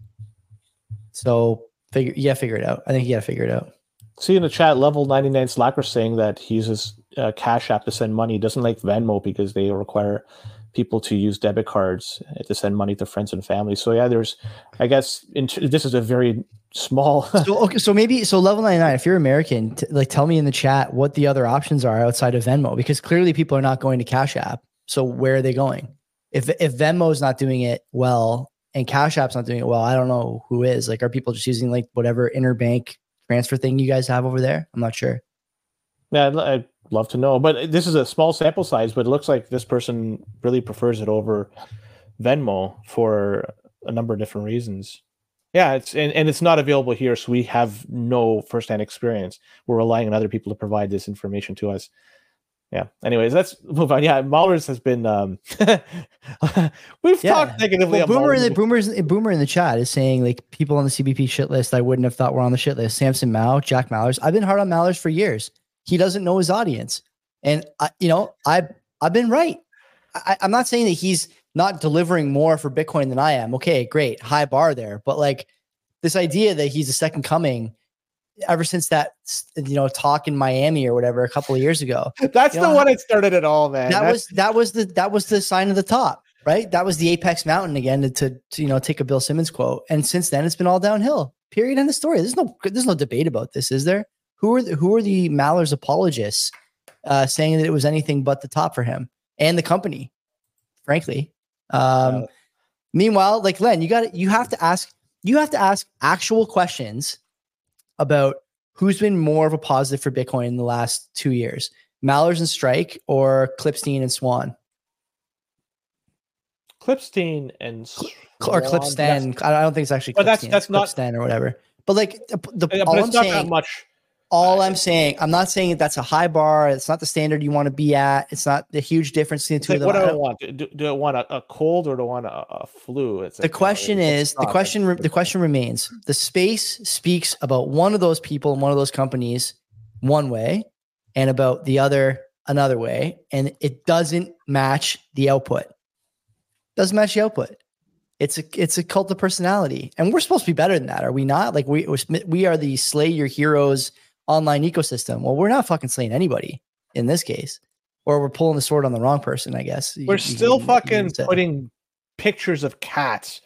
So figure, you gotta figure it out. I think you gotta figure it out. See in the chat, level ninety-nine Slacker saying that he uses uh, Cash App to send money. He doesn't like Venmo because they require people to use debit cards to send money to friends and family. So yeah, there's, I guess, in, this is a very small. So okay, so maybe so level ninety-nine. If you're American, t- like tell me in the chat what the other options are outside of Venmo, because clearly people are not going to Cash App. So where are they going? If if Venmo is not doing it well and Cash App's not doing it well, I don't know who is. Like, are people just using like whatever interbank transfer thing you guys have over there? I'm not sure. Yeah, I'd, I'd love to know, but this is a small sample size. But it looks like this person really prefers it over Venmo for a number of different reasons. Yeah, it's and, and it's not available here, so we have no firsthand experience. We're relying on other people to provide this information to us. Yeah. Anyways, let's move on. Yeah, Mallers has been. Um, we've Yeah. talked negatively. Well, on Boomer in Mallers the Boomer's Boomer in the chat is saying like people on the C B P shit list I wouldn't have thought were on the shit list. Samson Mao, Jack Mallers. I've been hard on Mallers for years. He doesn't know his audience, and I, you know, I I've been right. I, I'm not saying that he's not delivering more for Bitcoin than I am. Okay, great, high bar there. But like this idea that he's a second coming, ever since that you know talk in Miami or whatever a couple of years ago, That's You the know, one that started it all, man. that That's- was that was the that was the sign of the top, right? That was the apex mountain again to, to, to you know take a Bill Simmons quote. And since then, it's been all downhill. Period. End of story. There's no there's no debate about this, is there? Who are the, who are the Mallers apologists uh, saying that it was anything but the top for him and the company? Frankly, um, Yeah. meanwhile, like Len, you got you have to ask you have to ask actual questions about who's been more of a positive for Bitcoin in the last two years, Mallers and Strike or Clipstein and Swan? Clipstein and Or Swan, Clipstan. I don't think it's actually But that's- Clipstein, that's it's not- Clipstan or whatever. But like the, the Yeah, all but I'm it's not saying, that much. all I'm saying. I'm not saying that that's a high bar. It's not the standard you want to be at. It's not the huge difference between the two like, of them. What do I I want? Do, do I want a, a cold or do I want a, a flu? It's the like, question you know, is, the not. question, re- the question remains. The space speaks about one of those people and one of those companies one way, and about the other another way, and it doesn't match the output. Doesn't match the output. It's a it's a cult of personality, and we're supposed to be better than that, are we not? Like we we are the slay your heroes online ecosystem. Well, we're not fucking slaying anybody in this case, or we're pulling the sword on the wrong person, I guess. We're you, still you, fucking you putting pictures of cats,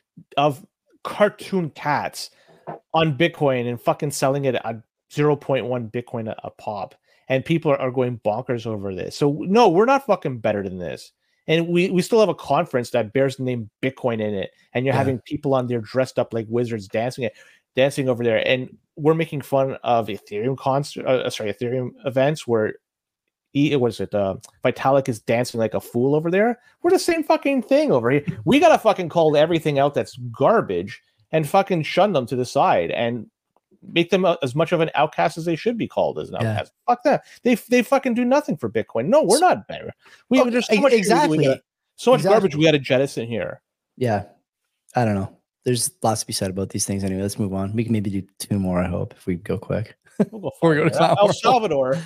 of cartoon cats, on Bitcoin and fucking selling it at zero point one Bitcoin a, a pop, and people are, are going bonkers over this. So no, we're not fucking better than this. And we, we still have a conference that bears the name Bitcoin in it. And you're yeah. having people on there dressed up like wizards dancing it, dancing over there. And we're making fun of Ethereum concert, uh, sorry, Ethereum events where E, what is it? Uh, Vitalik is dancing like a fool over there. We're the same fucking thing over here. We gotta fucking call everything out that's garbage and fucking shun them to the side and make them as much of an outcast as they should be called as an yeah. outcast. Fuck that. They they fucking do nothing for Bitcoin. No, we're not better. We oh, there's so much exactly gotta, so much exactly. garbage we got to jettison here. Yeah, I don't know. There's lots to be said about these things. Anyway, let's move on. We can maybe do two more. I hope if we go quick. We'll go Before we go to El Salvador.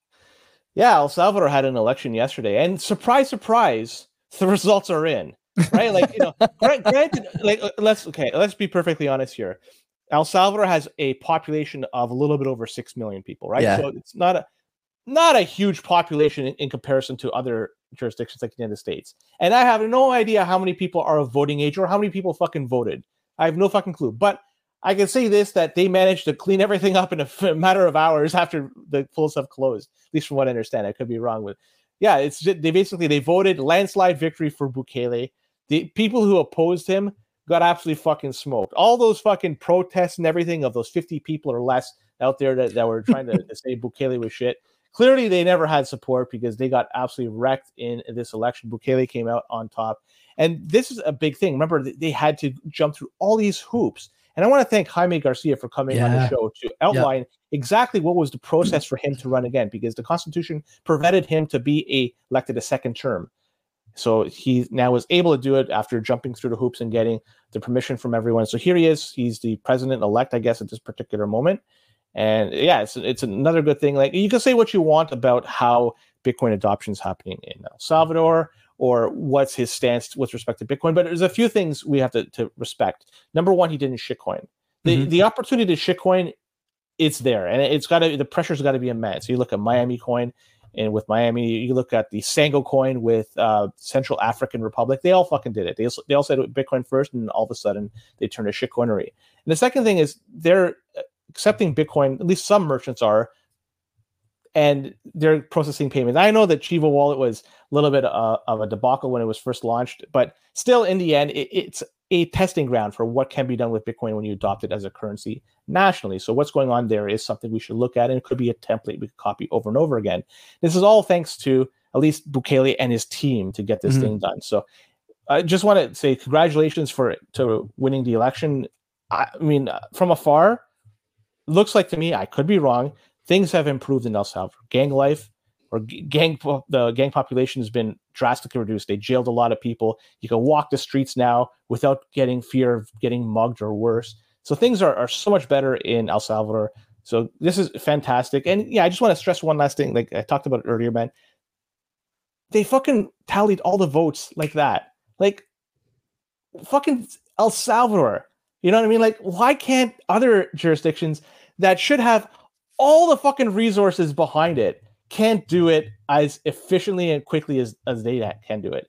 Yeah, El Salvador had an election yesterday, and surprise, surprise, the results are in. Right, like you know, granted, like let's okay, let's be perfectly honest here. El Salvador has a population of a little bit over six million people, right? Yeah. So it's not a not a huge population in, in comparison to other jurisdictions like the United States. And I have no idea how many people are of voting age or how many people fucking voted. I have no fucking clue. But I can say this, that they managed to clean everything up in a, f- a matter of hours after the polls have closed, at least from what I understand. I could be wrong with. Yeah, it's just, they basically, they voted landslide victory for Bukele. The people who opposed him got absolutely fucking smoked. All those fucking protests and everything of those fifty people or less out there that, that were trying to, to say Bukele was shit. Clearly, they never had support because they got absolutely wrecked in this election. Bukele came out on top. And this is a big thing. Remember, they had to jump through all these hoops. And I want to thank Jaime Garcia for coming yeah. on the show to outline yep. exactly what was the process for him to run again, because the Constitution prevented him to be a, elected a second term. So he now was able to do it after jumping through the hoops and getting the permission from everyone. So here he is. He's the president-elect, I guess, at this particular moment. And yeah, it's it's another good thing. Like, you can say what you want about how Bitcoin adoption is happening in El Salvador or what's his stance with respect to Bitcoin, but there's a few things we have to, to respect. Number one, he didn't shitcoin. The mm-hmm. the opportunity to shitcoin, it's there, and it's got to the pressure's got to be immense. So you look at Miami Coin. And with Miami, you look at the Sango coin with uh, Central African Republic. They all fucking did it. They, they all said Bitcoin first, and all of a sudden they turned to shitcoinery. And the second thing is they're accepting Bitcoin, at least some merchants are, and they're processing payments. I know that Chivo Wallet was a little bit uh, of a debacle when it was first launched, but still in the end, it, it's a testing ground for what can be done with Bitcoin when you adopt it as a currency nationally. So what's going on there is something we should look at, and it could be a template we could copy over and over again. This is all thanks to at least Bukele and his team to get this mm-hmm. thing done. So I just want to say congratulations for to winning the election. I, I mean, from afar, looks like to me, I could be wrong, things have improved in El Salvador. Gang life or gang the gang population has been drastically reduced. They jailed a lot of people. You can walk the streets now without getting fear of getting mugged or worse. So things are, are so much better in El Salvador. So this is fantastic. And yeah, I just want to stress one last thing. Like I talked about it earlier, man. They fucking tallied all the votes like that. Like fucking El Salvador. You know what I mean? Like, why can't other jurisdictions that should have all the fucking resources behind it can't do it as efficiently and quickly as, as they can do it?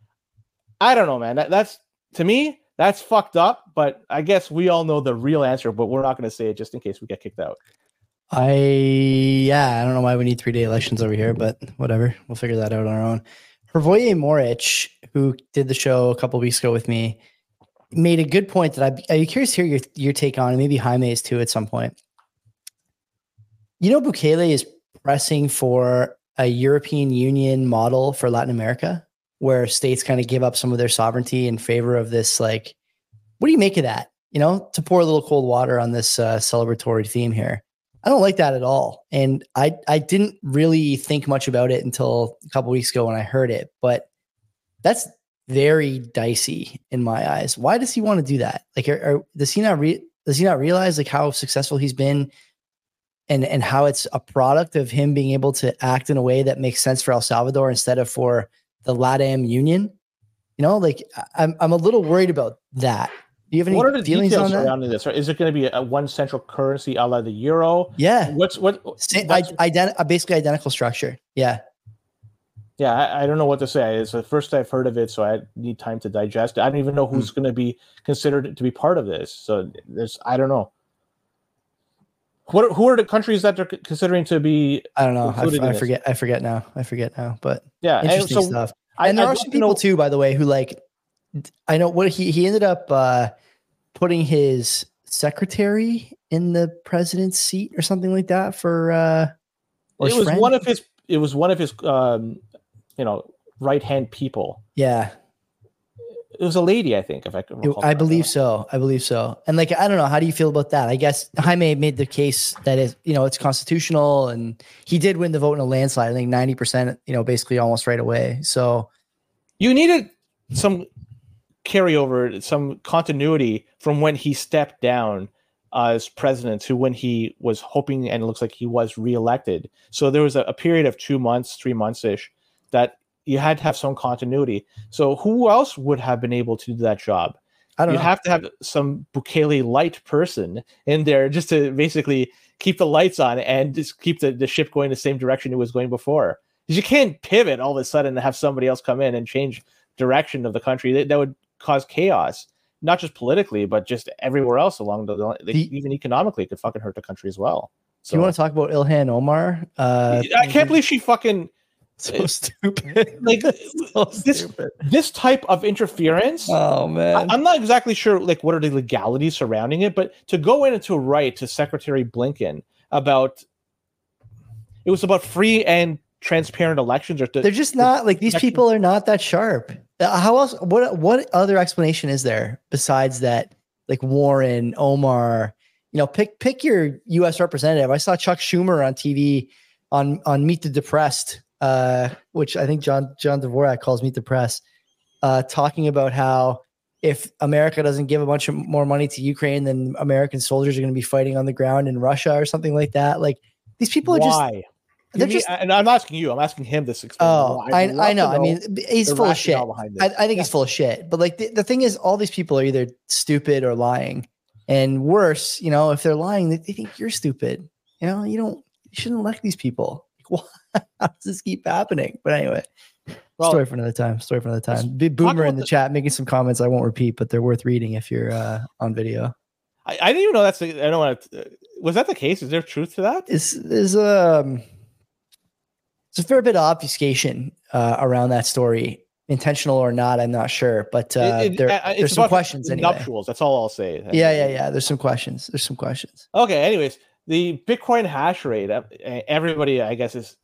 I don't know, man. That, that's, to me, that's fucked up, but I guess we all know the real answer, but we're not going to say it just in case we get kicked out. I, yeah, I don't know why we need three-day elections over here, but whatever. We'll figure that out on our own. Hrvoje Moric, who did the show a couple weeks ago with me, made a good point that I'd, I'd be curious to hear your, your take on, and maybe Jaime's too at some point. You know, Bukele is pressing for a European Union model for Latin America, where states kind of give up some of their sovereignty in favor of this. Like, what do you make of that? You know, to pour a little cold water on this uh, celebratory theme here. I don't like that at all. And I, I didn't really think much about it until a couple weeks ago when I heard it, but that's very dicey in my eyes. Why does he want to do that? Like, are, are, does he not re- does he not realize like how successful he's been and, and how it's a product of him being able to act in a way that makes sense for El Salvador instead of for the LATAM Union? You know, like I'm, I'm a little worried about that. Do you have any what are the feelings details on that? surrounding this? Is it going to be a one central currency a la the euro? Yeah. What's what? Same, what's, ident- basically identical structure. Yeah. Yeah, I, I don't know what to say. It's the first I've heard of it, so I need time to digest it. I don't even know who's mm. going to be considered to be part of this. So there's, I don't know. What? Who are the countries that they're considering to be? I don't know. I, f- I forget. I forget now. I forget now. But yeah, interesting and so stuff. I, and there I are some people know, too, by the way, who like. I know what he he ended up uh, putting his secretary in the president's seat or something like that for. Uh, or it was friend? one of his. It was one of his. Um, you know, right hand people. Yeah. It was a lady, I think, if I can recall. I believe so. I believe so. And like, I don't know. How do you feel about that? I guess Jaime made the case that is, you know, it's constitutional and he did win the vote in a landslide. I think ninety percent, you know, basically almost right away. So you needed some carryover, some continuity from when he stepped down uh, as president to when he was hoping, and it looks like he was reelected. So there was a, a period of two months, three months ish that you had to have some continuity. So who else would have been able to do that job? I don't You'd know. have to have some Bukele light person in there just to basically keep the lights on and just keep the, the ship going the same direction it was going before. Because you can't pivot all of a sudden and have somebody else come in and change direction of the country. That, that would cause chaos, not just politically, but just everywhere else along the line. Even economically, it could fucking hurt the country as well. So do you want to talk about Ilhan Omar? Uh, I can't believe she fucking... So stupid. Like so this, stupid. this type of interference. Oh man, I, I'm not exactly sure. Like, what are the legalities surrounding it? But to go in and to write to Secretary Blinken about it was about free and transparent elections, or to, they're just not like these election. People are not that sharp. How else? What what other explanation is there besides that? Like Warren, Omar, you know, pick pick your U S representative. I saw Chuck Schumer on T V on on Meet the Depressed. Uh, which I think John John Dvorak calls Meet the Press, uh, talking about how if America doesn't give a bunch of more money to Ukraine, then American soldiers are going to be fighting on the ground in Russia or something like that. Like these people are why? just. They're just and I'm asking you. I'm asking him this. Explain oh, I, I know. I mean, he's full of shit. I, I think yeah. he's full of shit. But like the, the thing is, all these people are either stupid or lying, and worse, you know, if they're lying, they, they think you're stupid. You know, you don't. You shouldn't elect these people. Like, why? How does this keep happening? But anyway, well, story for another time. Story for another time. Big Boomer in the, the chat making some comments I won't repeat, but they're worth reading if you're uh, on video. I, I didn't even know that's. The, I don't want to. Was that the case? Is there truth to that? Is is um, it's a fair bit of obfuscation uh, around that story, intentional or not. I'm not sure, but uh, it, it, there, it's there's some questions. Anyway. Nuptials. That's all I'll say. Yeah, yeah, yeah. There's some questions. There's some questions. Okay. Anyways, the Bitcoin hash rate. Everybody, I guess, is.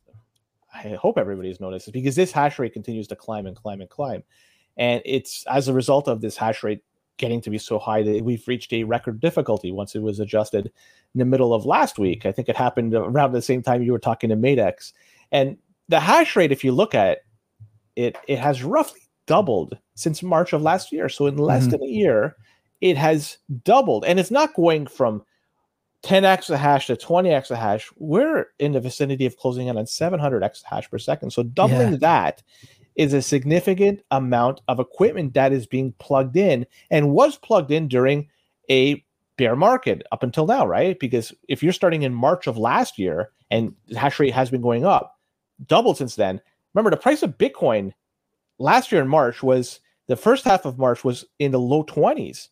I hope everybody's noticed because this hash rate continues to climb and climb and climb. And it's as a result of this hash rate getting to be so high that we've reached a record difficulty once it was adjusted in the middle of last week. I think it happened around the same time you were talking to Madex. And the hash rate, if you look at it, it has roughly doubled since March of last year. So in less mm-hmm. than a year, it has doubled. And it's not going from ten exahash to twenty exahash. We're in the vicinity of closing in on seven hundred exahash per second. So doubling yeah. that is a significant amount of equipment that is being plugged in and was plugged in during a bear market up until now, right? Because if you're starting in March of last year and the hash rate has been going up, doubled since then. Remember, the price of Bitcoin last year in March was, the first half of March was in the low twenties.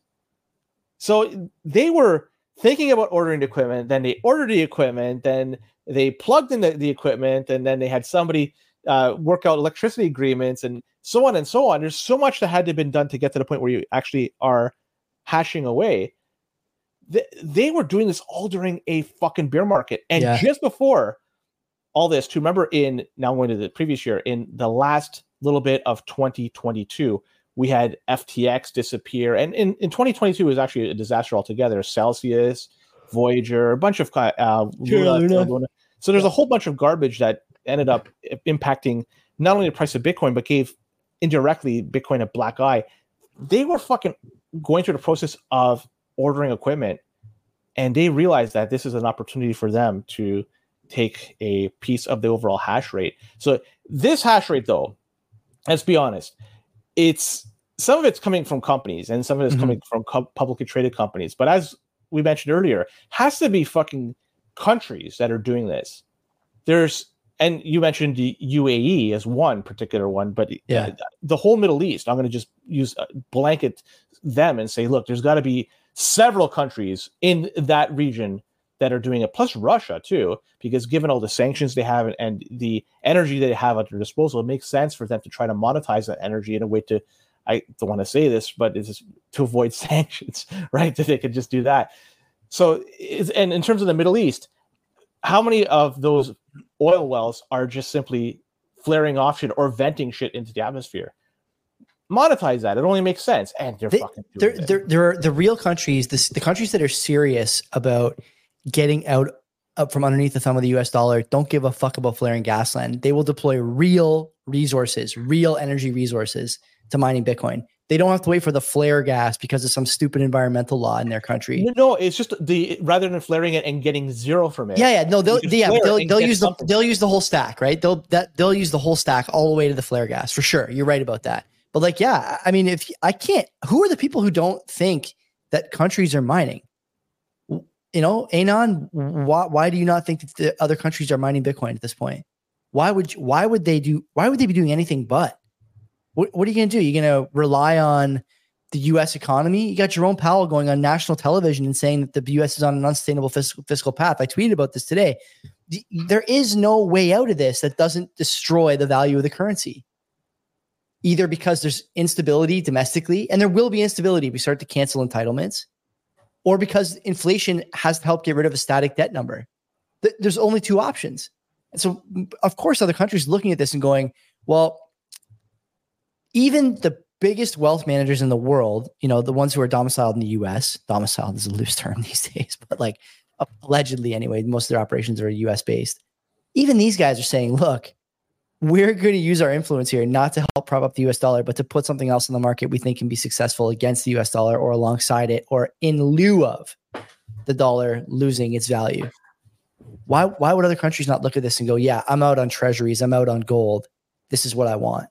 So they were thinking about ordering the equipment, then they ordered the equipment, then they plugged in the, the equipment, and then they had somebody uh, work out electricity agreements and so on and so on. There's so much that had to have been done to get to the point where you actually are hashing away. They, they were doing this all during a fucking bear market. And yeah. just before all this, to remember in, now going to the previous year, in the last little bit of twenty twenty-two, we had F T X disappear. And in, in twenty twenty-two, it was actually a disaster altogether. Celsius, Voyager, a bunch of uh, Sure, Luna, Luna. Luna. So there's a whole bunch of garbage that ended up impacting not only the price of Bitcoin, but gave indirectly Bitcoin a black eye. They were fucking going through the process of ordering equipment, and they realized that this is an opportunity for them to take a piece of the overall hash rate. So this hash rate, though, let's be honest, it's some of it's coming from companies and some of it's mm-hmm. coming from co- publicly traded companies. But as we mentioned earlier, has to be fucking countries that are doing this. There's, and you mentioned the U A E as one particular one, but yeah. the whole Middle East, I'm going to just use blanket them and say, look, there's got to be several countries in that region that are doing it, plus Russia too, because given all the sanctions they have and the energy they have at their disposal, it makes sense for them to try to monetize that energy in a way to, I don't want to say this, but it's to avoid sanctions, right? That they could just do that. So, and in terms of the Middle East, how many of those oil wells are just simply flaring off shit or venting shit into the atmosphere? Monetize that. It only makes sense. And they're they, fucking they're, doing it. they're, they're the real countries, the, the countries that are serious about getting out up from underneath the thumb of the U S dollar, don't give a fuck about flaring gas land. They will deploy real resources, real energy resources to mining Bitcoin. They don't have to wait for the flare gas because of some stupid environmental law in their country. No, no, it's just the rather than flaring it and getting zero from it. Yeah, yeah, no, they'll yeah, they'll, they'll use something. the they'll use the whole stack, right? They'll that they'll use the whole stack all the way to the flare gas for sure. You're right about that. But like, yeah, I mean, if I can't, who are the people who don't think that countries are mining? You know, Anon, why, why do you not think that the other countries are mining Bitcoin at this point? Why would you, why would they do, why would they be doing anything but? What, what are you going to do? You're going to rely on the U S economy? You got Jerome Powell going on national television and saying that the U S is on an unsustainable fiscal, fiscal path. I tweeted about this today. There is no way out of this that doesn't destroy the value of the currency. Either because there's instability domestically, and there will be instability if we start to cancel entitlements, or because inflation has to help get rid of a static debt number. There's only two options. And so, of course, other countries looking at this and going, well, even the biggest wealth managers in the world, you know, the ones who are domiciled in the U S, domiciled is a loose term these days, but like allegedly anyway, most of their operations are U S based. Even these guys are saying, look, we're going to use our influence here not to help prop up the U S dollar, but to put something else in the market we think can be successful against the U S dollar or alongside it or in lieu of the dollar losing its value. Why, why would other countries not look at this and go, yeah, I'm out on treasuries, I'm out on gold. This is what I want.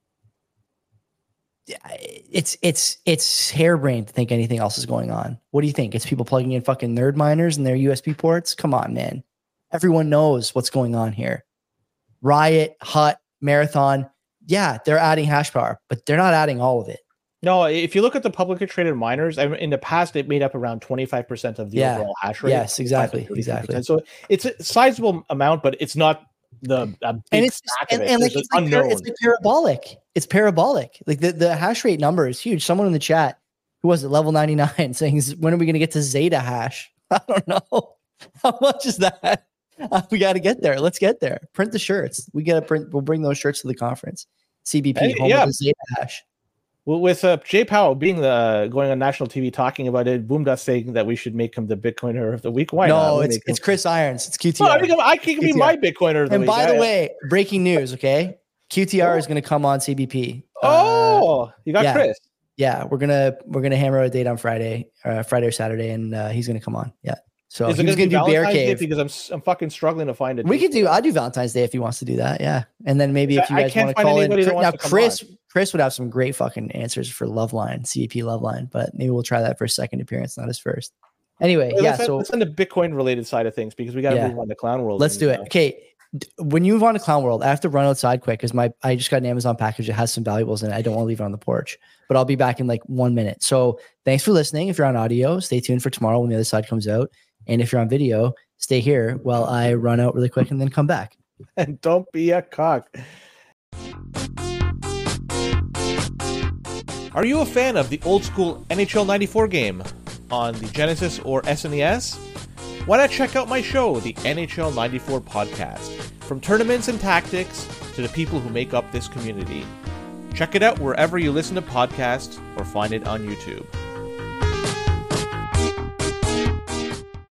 It's, it's, it's harebrained to think anything else is going on. What do you think? It's people plugging in fucking nerd miners and their U S B ports? Come on, man. Everyone knows what's going on here. Riot, Hut, Marathon, yeah, they're adding hash power, but they're not adding all of it. No, if you look at the publicly traded miners, in the past, it made up around twenty-five percent of the yeah. overall hash rate. Yes, exactly. Exactly. So it's a sizable amount, but it's not the a big and it's stack and, of it. and like it's, it's, like unknown. it's like parabolic. It's parabolic. Like the, the hash rate number is huge. Someone in the chat, who was it, level ninety-nine, saying, when are we going to get to Zeta hash? I don't know. How much is that? Uh, we got to get there. Let's get there. Print the shirts. We got to print. We'll bring those shirts to the conference. C B P, hey, home yeah. of the Zeta hash. Well, with uh, Jay Powell being the going on national T V talking about it, Boomdust saying that we should make him the Bitcoiner of the week. Why no, not? No, it's it's Chris Irons. It's Q T R. No, I think I can be my Bitcoiner of the and week. by I, the way, breaking news. Okay, Q T R oh. is going to come on C B P. Oh, uh, you got yeah. Chris. Yeah, we're gonna we're gonna hammer a date on Friday, uh, Friday or Saturday, and uh, he's going to come on. Yeah. So Is he's going to do Bear Cave because I'm I'm fucking struggling to find it. We could do. I do Valentine's Day if he wants to do that. Yeah, and then maybe if you guys want to call in. Now Chris, Chris would have some great fucking answers for Loveline, C E P Loveline, but maybe we'll try that for a second appearance, not his first. Anyway, well, yeah. Let's, so let's on the Bitcoin related side of things because we got to yeah. move on to Clown World. Let's do it. Okay, when you move on to Clown World, I have to run outside quick because my I just got an Amazon package that has some valuables in it. I don't want to leave it on the porch, but I'll be back in like one minute. So thanks for listening. If you're on audio, stay tuned for tomorrow when the other side comes out. And if you're on video, stay here while I run out really quick and then come back. And don't be a cock. Are you a fan of the old school N H L ninety-four game on the Genesis or S N E S? Why not check out my show, the N H L ninety-four Podcast? From tournaments and tactics to the people who make up this community. Check it out wherever you listen to podcasts or find it on YouTube.